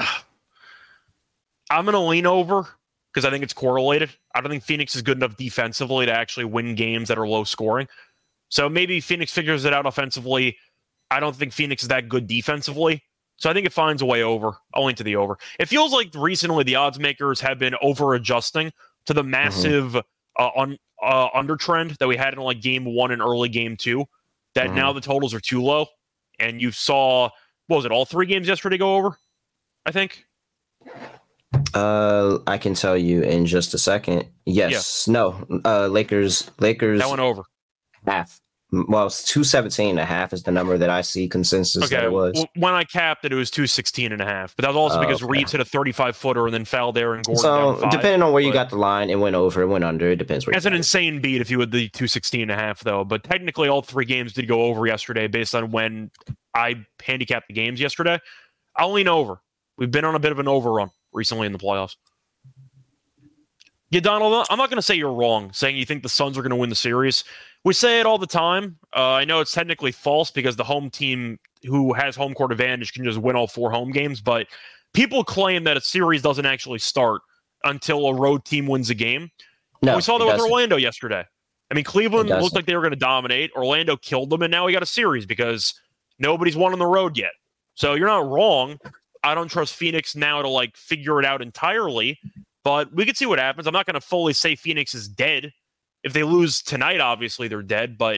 I'm going to lean over because I think it's correlated. I don't think Phoenix is good enough defensively to actually win games that are low scoring. So maybe Phoenix figures it out offensively. I don't think Phoenix is that good defensively. So I think it finds a way over. I'll lean to the over. It feels like recently the odds makers have been over adjusting to the massive uh, un, uh, under trend that we had in like game one and early game two, that Mhm. now the totals are too low. And you saw, what was it, all three games yesterday go over, I think? Uh, I can tell you in just a second. Yes, no. Uh, Lakers, Lakers That went over. half. Well, it's two seventeen and a half is the number that I see consensus that Okay, it was. w- when I capped it, it was two sixteen and a half. But that was also Oh, because okay. Reeves hit a thirty-five footer and then fell there and Gordon So down five. depending on where you but- got the line, it went over, it went under. It depends where. That's you an got it. insane beat if you had the two sixteen and a half, though. But technically, all three games did go over yesterday based on when I handicapped the games yesterday. I'll lean over. We've been on a bit of an overrun recently in the playoffs. Yeah, Donald, I'm not going to say you're wrong saying you think the Suns are going to win the series. We say it all the time. Uh, I know it's technically false because the home team who has home court advantage can just win all four home games, but people claim that a series doesn't actually start until a road team wins a game. No, we saw that it with doesn't. Orlando yesterday. I mean, Cleveland It doesn't. looked like they were going to dominate. Orlando killed them, and now we got a series because nobody's won on the road yet. So you're not wrong. I don't trust Phoenix now to like figure it out entirely, but we can see what happens. I'm not going to fully say Phoenix is dead. If they lose tonight, obviously they're dead, but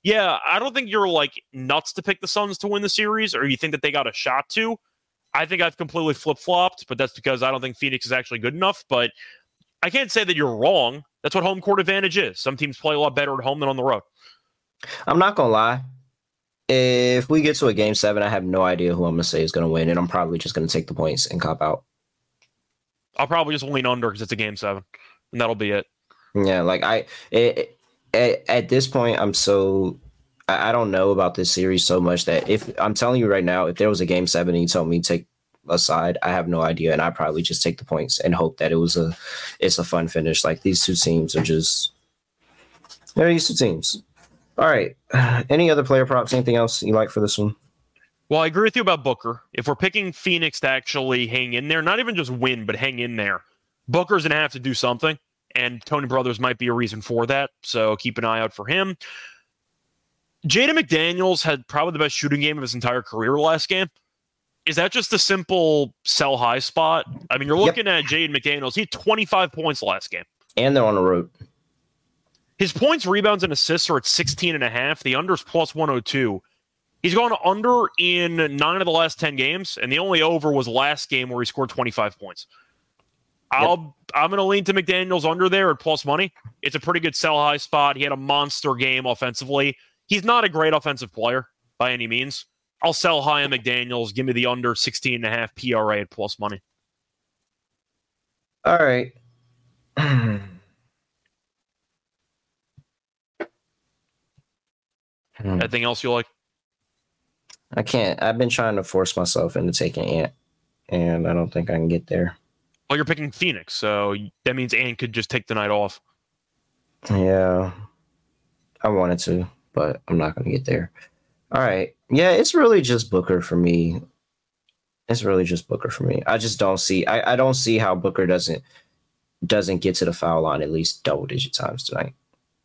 Yeah, I don't think you're like nuts to pick the Suns to win the series, or you think that they got a shot to. I think I've completely flip-flopped, but that's because I don't think Phoenix is actually good enough. But I can't say that you're wrong. That's what home court advantage is. Some teams play a lot better at home than on the road. I'm not going to lie. If we get to a game seven, I have no idea who I'm going to say is going to win, and I'm probably just going to take the points and cop out. I'll probably just lean under because it's a game seven, and that'll be it. Yeah, like I, it, it, at this point, I'm so, I, I don't know about this series so much that if I'm telling you right now, if there was a game seven and you told me to take a side, I have no idea, and I probably just take the points and hope that it was a, it's a fun finish. Like these two teams are just, they're these two teams. All right. Any other player props? Anything else you like for this one? Well, I agree with you about Booker. If we're picking Phoenix to actually hang in there, not even just win, but hang in there, Booker's going to have to do something, and Tony Brothers might be a reason for that, so keep an eye out for him. Jaden McDaniels had probably the best shooting game of his entire career last game. Is that just a simple sell high spot? I mean, you're looking yep. at Jaden McDaniels. He had twenty-five points last game. And they're on the road. His points, rebounds, and assists are at sixteen and a half. The under's plus one oh two. He's gone under in nine of the last ten games, and the only over was last game where he scored twenty-five points. I'll, yep. I'm going to lean to McDaniels under there at plus money. It's a pretty good sell high spot. He had a monster game offensively. He's not a great offensive player by any means. I'll sell high on McDaniels. Give me the under sixteen and a half P R A at plus money. All right. Anything else you like? I can't. I've been trying to force myself into taking Ant, and I don't think I can get there. Well, you're picking Phoenix, so that means Ant could just take the night off. Yeah. I wanted to, but I'm not going to get there. All right. Yeah, it's really just Booker for me. It's really just Booker for me. I just don't see I, I don't see how Booker doesn't doesn't get to the foul line at least double digit times tonight.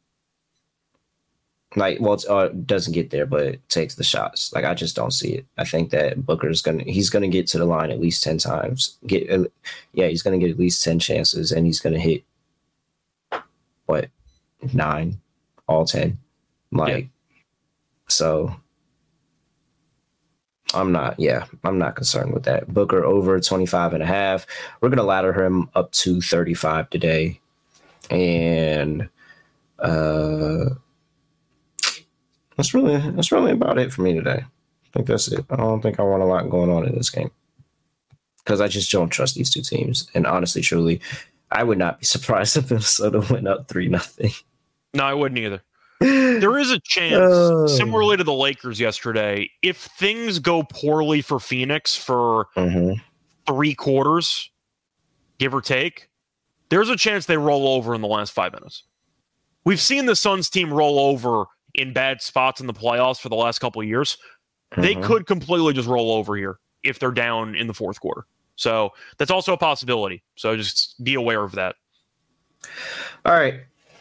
Like, well, it uh, doesn't get there, but it takes the shots. Like, I just don't see it. I think that Booker's gonna he's gonna get to the line at least ten times. Get uh, yeah, he's gonna get at least ten chances, and he's gonna hit what nine, all ten. Like, yeah. So I'm not, yeah, I'm not concerned with that. Booker over twenty-five and a half. We're gonna ladder him up to thirty-five today, and uh. That's really that's really about it for me today. I think that's it. I don't think I want a lot going on in this game because I just don't trust these two teams. And honestly, truly, I would not be surprised if Minnesota went up three nothing. No, I wouldn't either. There is a chance, oh. similarly to the Lakers yesterday, if things go poorly for Phoenix for mm-hmm. three quarters, give or take, there's a chance they roll over in the last five minutes. We've seen the Suns team roll over in bad spots in the playoffs for the last couple of years. Mm-hmm. They could completely just roll over here if they're down in the fourth quarter. So that's also a possibility. So just be aware of that. All right.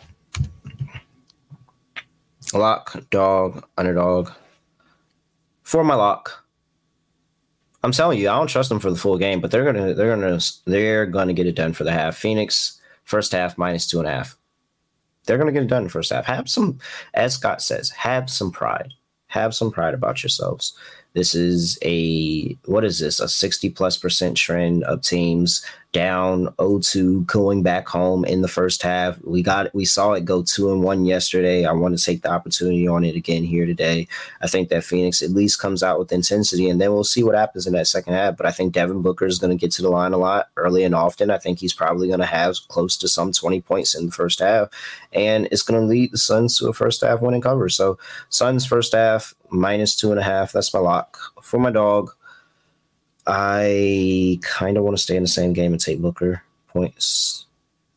Lock, dog, underdog. For my lock, I'm telling you, I don't trust them for the full game, but they're gonna, they're gonna, they're gonna get it done for the half. Phoenix first half minus two and a half. They're going to get it done in the first half. Have some, as Scott says, have some pride. Have some pride about yourselves. This is a, what is this? A sixty plus percent trend of teams down oh two, going back home in the first half. We got, we saw it go two and one yesterday. I want to take the opportunity on it again here today. I think that Phoenix at least comes out with intensity, and then we'll see what happens in that second half. But I think Devin Booker is going to get to the line a lot early and often. I think he's probably going to have close to some twenty points in the first half, and it's going to lead the Suns to a first half winning cover. So Suns first half minus two and a half. That's my lock. For my dog, I kind of want to stay in the same game and take Booker points.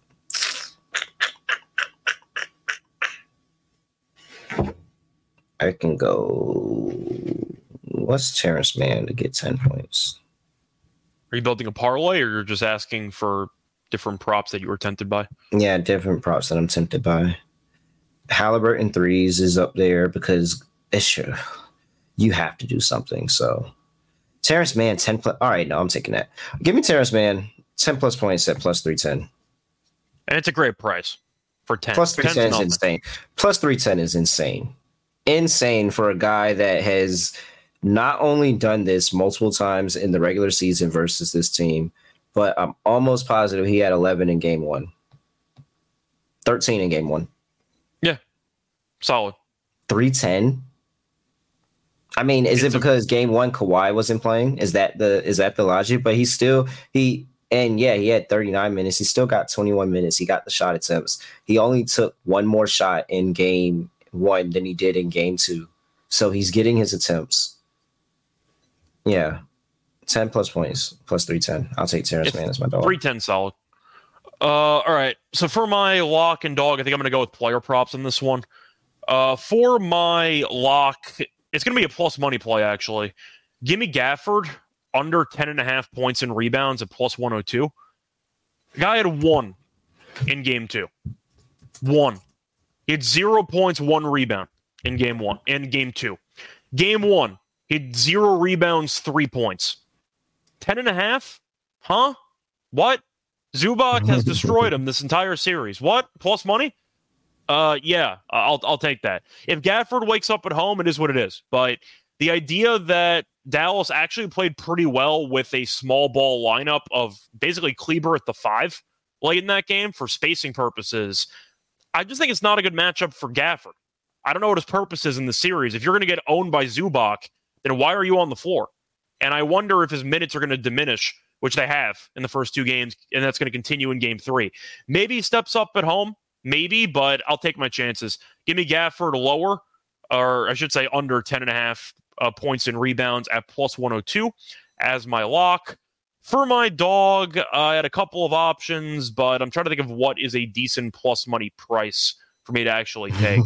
I can go. What's Terrence Mann to get ten points? Are you building a parlay, or you're just asking for different props that you were tempted by? Yeah, different props that I'm tempted by. Halliburton threes is up there because it's sure you have to do something. So Terrence Mann, ten plus. All right, no, I'm taking that. Give me Terrence Mann, ten plus points at plus three ten. And it's a great price for ten. Plus three ten is insane. Plus three ten is insane. insane for a guy that has not only done this multiple times in the regular season versus this team, but I'm almost positive he had eleven in game one. thirteen in game one. Yeah. Solid. three ten. I mean, is it's it because a- game one Kawhi wasn't playing? Is that the is that the logic? But he still he and yeah, he had thirty-nine minutes. He still got twenty-one minutes. He got the shot attempts. He only took one more shot in game one than he did in game two. So he's getting his attempts. Yeah. ten plus points, plus three ten. I'll take Terrence Mann as my dog. three ten solid. Uh, all right. So for my lock and dog, I think I'm going to go with player props in this one. Uh, for my lock, it's going to be a plus money play, actually. Give me Gafford under ten and a half points and rebounds at plus one oh two. The guy had one in game two. One. He had zero points, one rebound in game one, in game two. Game one, he had zero rebounds, three points. Ten and a half? Huh? What? Zubac has destroyed him this entire series. What? Plus money? Uh, yeah, I'll I'll take that. If Gafford wakes up at home, it is what it is. But the idea that Dallas actually played pretty well with a small ball lineup of basically Kleber at the five late in that game for spacing purposes, I just think it's not a good matchup for Gafford. I don't know what his purpose is in the series. If you're going to get owned by Zubac, then why are you on the floor? And I wonder if his minutes are going to diminish, which they have in the first two games, and that's going to continue in game three. Maybe he steps up at home, maybe, but I'll take my chances. Give me Gafford lower, or I should say under ten and a half uh, points and rebounds at plus one oh two as my lock. For my dog, uh, I had a couple of options, but I'm trying to think of what is a decent plus money price for me to actually take.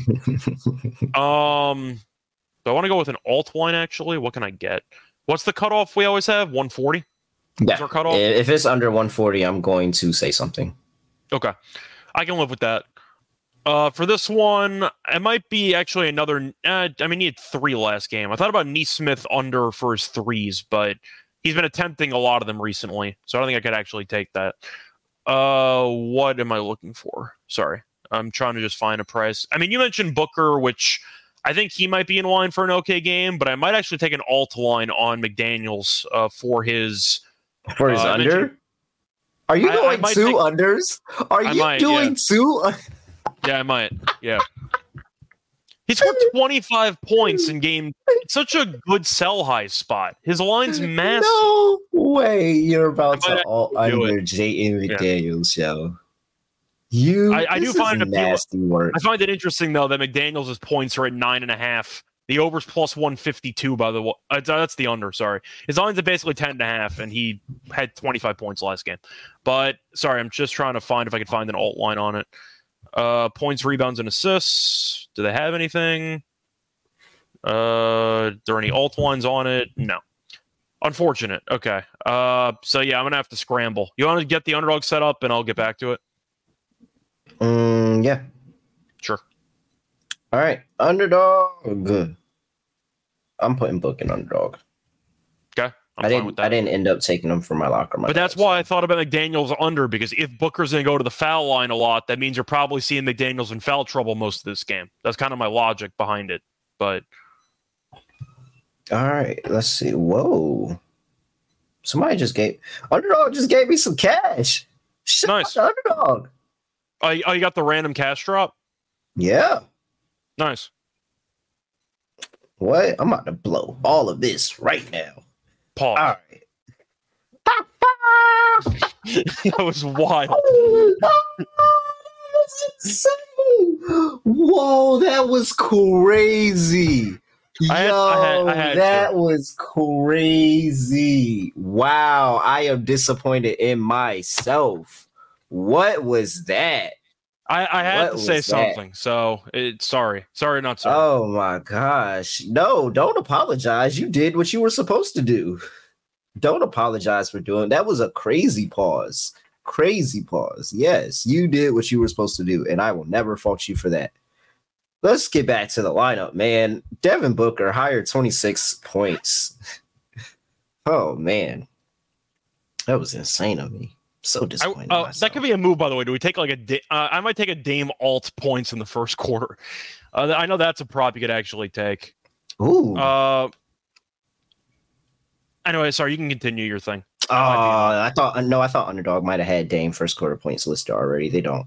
um, do I want to go with an alt line, actually? What can I get? What's the cutoff we always have? one forty? Yeah. Cutoff? If it's under one forty, I'm going to say something. Okay. I can live with that. Uh, for this one, it might be actually another... Uh, I mean, he had three last game. I thought about Nesmith under for his threes, but he's been attempting a lot of them recently, so I don't think I could actually take that. Uh, what am I looking for? Sorry. I'm trying to just find a price. I mean, you mentioned Booker, which... I think he might be in line for an okay game, but I might actually take an alt line on McDaniels uh, for his for his uh, under. Are you going I, I two take, unders? Are I you might, doing yeah. two? Yeah, I might. Yeah, he scored twenty-five points in game. It's such a good sell high spot. His line's massive. No way! You're about to alt under J M McDaniels, yeah. yo. You, I, I do find it nasty work. I find it interesting though that McDaniels' points are at nine and a half. The over's plus one fifty-two. By the way, uh, that's the under. Sorry, his lines are basically ten and a half, and he had twenty-five points last game. But sorry, I'm just trying to find if I can find an alt line on it. Uh, points, rebounds, and assists. Do they have anything? Uh, are there any alt lines on it? No. Unfortunate. Okay. Uh, so yeah, I'm gonna have to scramble. You want to get the underdog set up, and I'll get back to it. Um, yeah. Sure. All right. Underdog. Good. I'm putting Book in underdog. Okay. I'm I fine didn't with that. I didn't end up taking them for my locker. My but that's why I thought about McDaniels under, because if Booker's going to go to the foul line a lot, that means you're probably seeing McDaniels in foul trouble most of this game. That's kind of my logic behind it. But all right, let's see. Whoa. Somebody just gave underdog just gave me some cash. Shut nice. Underdog. Oh, you got the random cash drop? Yeah. Nice. What? I'm about to blow all of this right now. Pause. All right. That was wild. Whoa, that was crazy. I had, Yo, I had, I had that to. was crazy. Wow, I am disappointed in myself. What was that? I, I had what to say that? something. So, it, sorry. Sorry, not sorry. Oh, my gosh. No, don't apologize. You did what you were supposed to do. Don't apologize for doing that. Was a crazy pause. Crazy pause. Yes, you did what you were supposed to do, and I will never fault you for that. Let's get back to the lineup, man. Devin Booker hired twenty-six points. Oh, man. That was insane of me. So I, disappointed. uh, that could be a move, by the way. Do we take like a? Da- uh, I might take a Dame alt points in the first quarter. Uh, I know that's a prop you could actually take. Ooh. Uh, anyway, sorry. You can continue your thing. Uh, I thought no, I thought Underdog might have had Dame first quarter points listed already. They don't.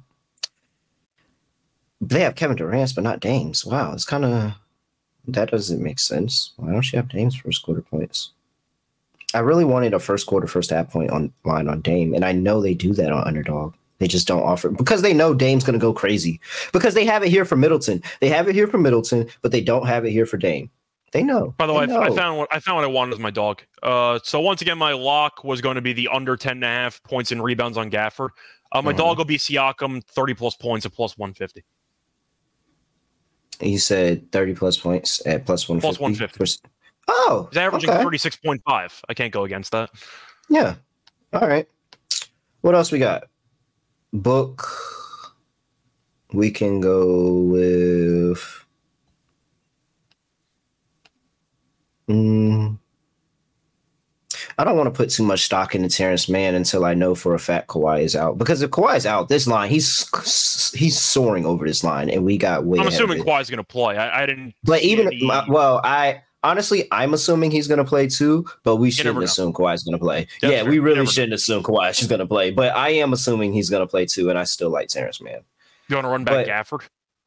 They have Kevin Durant, but not Dame's. Wow, it's kind of that doesn't make sense. Why don't you have Dame's first quarter points? I really wanted a first quarter, first half point on line on Dame, and I know they do that on Underdog. They just don't offer it because they know Dame's going to go crazy because they have it here for Middleton. They have it here for Middleton, but they don't have it here for Dame. They know. By the they way, know. I found what I found what I wanted as my dog. Uh, so once again, my lock was going to be the under ten and a half points and rebounds on Gafford. Uh, my mm-hmm. dog will be Siakam, thirty plus points at plus one fifty. You said thirty plus points at plus one fifty. Plus one fifty. Oh, he's averaging okay. thirty-six point five. I can't go against that. Yeah. All right. What else we got? Book. We can go with. Mm, I don't want to put too much stock into Terrence Mann until I know for a fact Kawhi is out. Because if Kawhi is out, this line he's he's soaring over this line, and we got way. I'm assuming Kawhi's going to play. I, I didn't. But even any... well, I. Honestly, I'm assuming he's going to play too, but we shouldn't assume Kawhi's going to play. That's yeah, true. we really shouldn't know. assume Kawhi's going to play, but I am assuming he's going to play too, and I still like Terrence Mann. You want to run back but, Gafford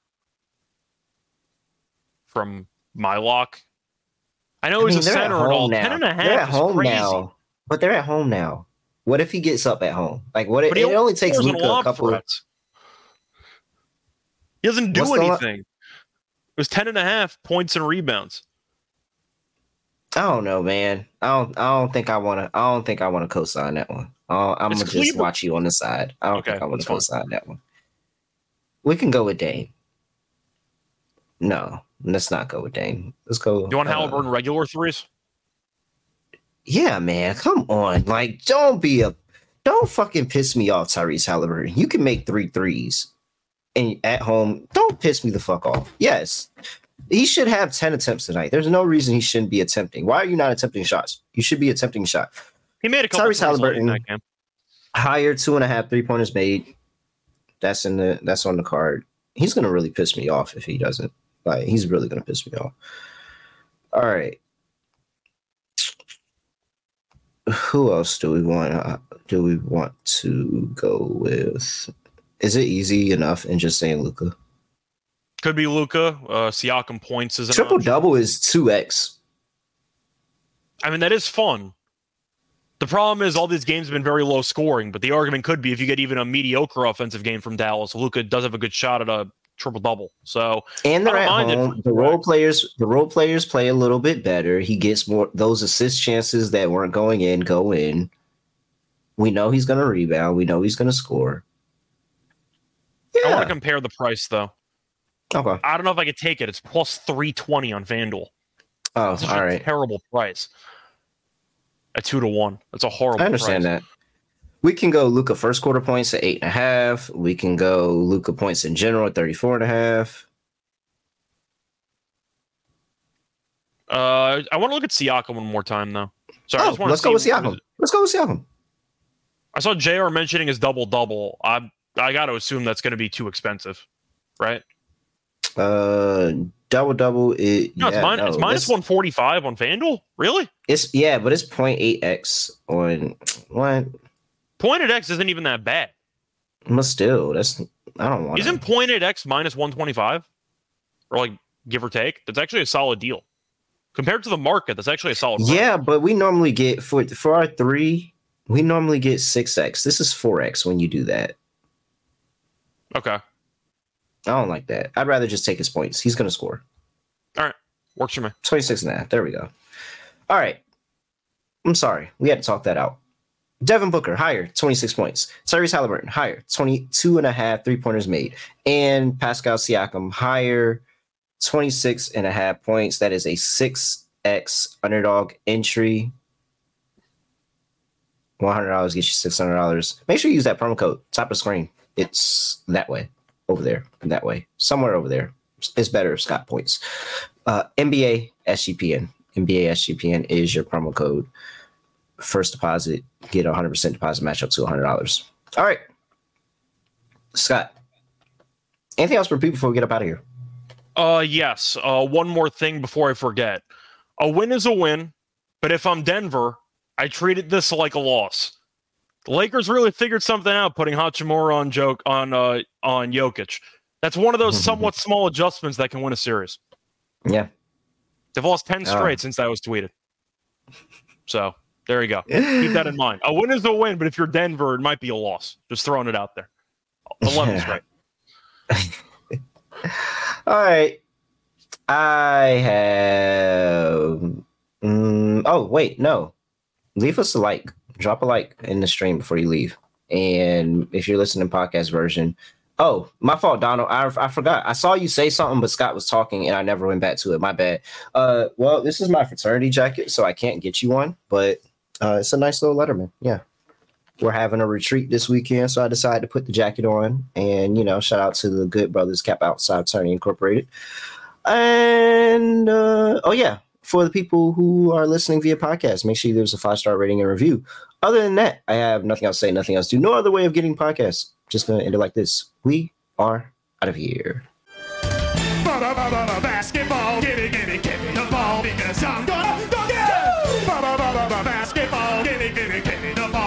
from my lock? I know I he's mean, a center and all. Now. Ten and a half they're at is home crazy. Now, but they're at home now. What if he gets up at home? Like what? It, it only takes Luka a couple. Threats. He doesn't do What's anything. It was ten and a half points and rebounds. I don't know, man. I don't. I don't think I want to. I don't think I want to co-sign that one. Uh, I'm it's gonna Cleveland. just watch you on the side. I don't okay, think I want to co-sign that one. We can go with Dame. No, let's not go with Dame. Let's go. You want uh, Halliburton regular threes? Yeah, man. Come on. Like, don't be a. Don't fucking piss me off, Tyrese Halliburton. You can make three threes, and at home, don't piss me the fuck off. Yes. He should have ten attempts tonight. There's no reason he shouldn't be attempting. Why are you not attempting shots? You should be attempting shot. He made a couple. Tyrese Halliburton, that game. Higher two and a half three pointers made. That's in the. That's on the card. He's gonna really piss me off if he doesn't. Like he's really gonna piss me off. All right. Who else do we want? Uh, do we want to go with? Is it easy enough in just saying Luka? Could be Luka. Uh, Siakam points is an triple double is two x. I mean that is fun. The problem is all these games have been very low scoring, but the argument could be if you get even a mediocre offensive game from Dallas, Luka does have a good shot at a triple double. So and they're at home. The role players, the role players play a little bit better. He gets more those assist chances that weren't going in go in. We know he's going to rebound. We know he's going to score. Yeah. I want to compare the price though. Okay. I don't know if I could take it. It's plus three twenty on FanDuel. Oh, all a right. Terrible price. At two to one. That's a horrible I understand price. that. We can go Luka first quarter points at eight and a half. We can go Luka points in general at thirty-four and a half. Uh, I want to look at Siakam one more time, though. Sorry, oh, I just want let's to go with Siakam. Let's go with Siakam. I saw J R mentioning his double double. I I got to assume that's going to be too expensive, right? Uh, double double. It no, yeah, it's, min- no, it's minus one forty five on FanDuel. Really? It's yeah, but it's point eight x on what? Pointed X isn't even that bad. But still, that's I don't want. Isn't pointed X minus one twenty five, or like give or take? That's actually a solid deal compared to the market. That's actually a solid. Price. Yeah, but we normally get for for our three, we normally get six x. This is four x when you do that. Okay. I don't like that. I'd rather just take his points. He's going to score. All right. Works for me. twenty-six and a half. There we go. All right. I'm sorry. We had to talk that out. Devin Booker, higher, twenty-six points. Tyrese Halliburton, higher, twenty-two and a half three-pointers made. And Pascal Siakam, higher, twenty-six and a half points. That is a six x underdog entry. one hundred dollars gets you six hundred dollars. Make sure you use that promo code, top of the screen. It's that way. Over there, that way, somewhere over there. It's better if Scott points. Uh, N B A S G P N. N B A S G P N is your promo code. first deposit, get a one hundred percent deposit match up to one hundred dollars. All right. Scott, anything else for people before we get up out of here? Uh, yes. Uh, one more thing before I forget. A win is a win, but if I'm Denver, I treated this like a loss. The Lakers really figured something out, putting Hachimura on joke on uh, on Jokic. That's one of those somewhat small adjustments that can win a series. Yeah. They've lost ten straight uh. since that was tweeted. So there you go. Keep that in mind. A win is a win, but if you're Denver, it might be a loss. Just throwing it out there. eleven straight. All right. I have. Um, oh, wait. No. Leave us a like. Drop a like in the stream before you leave. And if you're listening podcast version. Oh, my fault, Donald. I, I forgot. I saw you say something, but Scott was talking and I never went back to it. My bad. Uh, well, this is my fraternity jacket, so I can't get you one, but uh, it's a nice little Letterman. Yeah. We're having a retreat this weekend, so I decided to put the jacket on. And, you know, shout out to the Good Brothers Cap Outside Attorney Incorporated. And, uh, oh, yeah, for the people who are listening via podcast, make sure you leave us a five-star rating and review. Other than that, I have nothing else to say, nothing else to do. No other way of getting podcasts. Just going to end it like this. We are out of here. Basketball, give me, give me, give me the ball because I'm going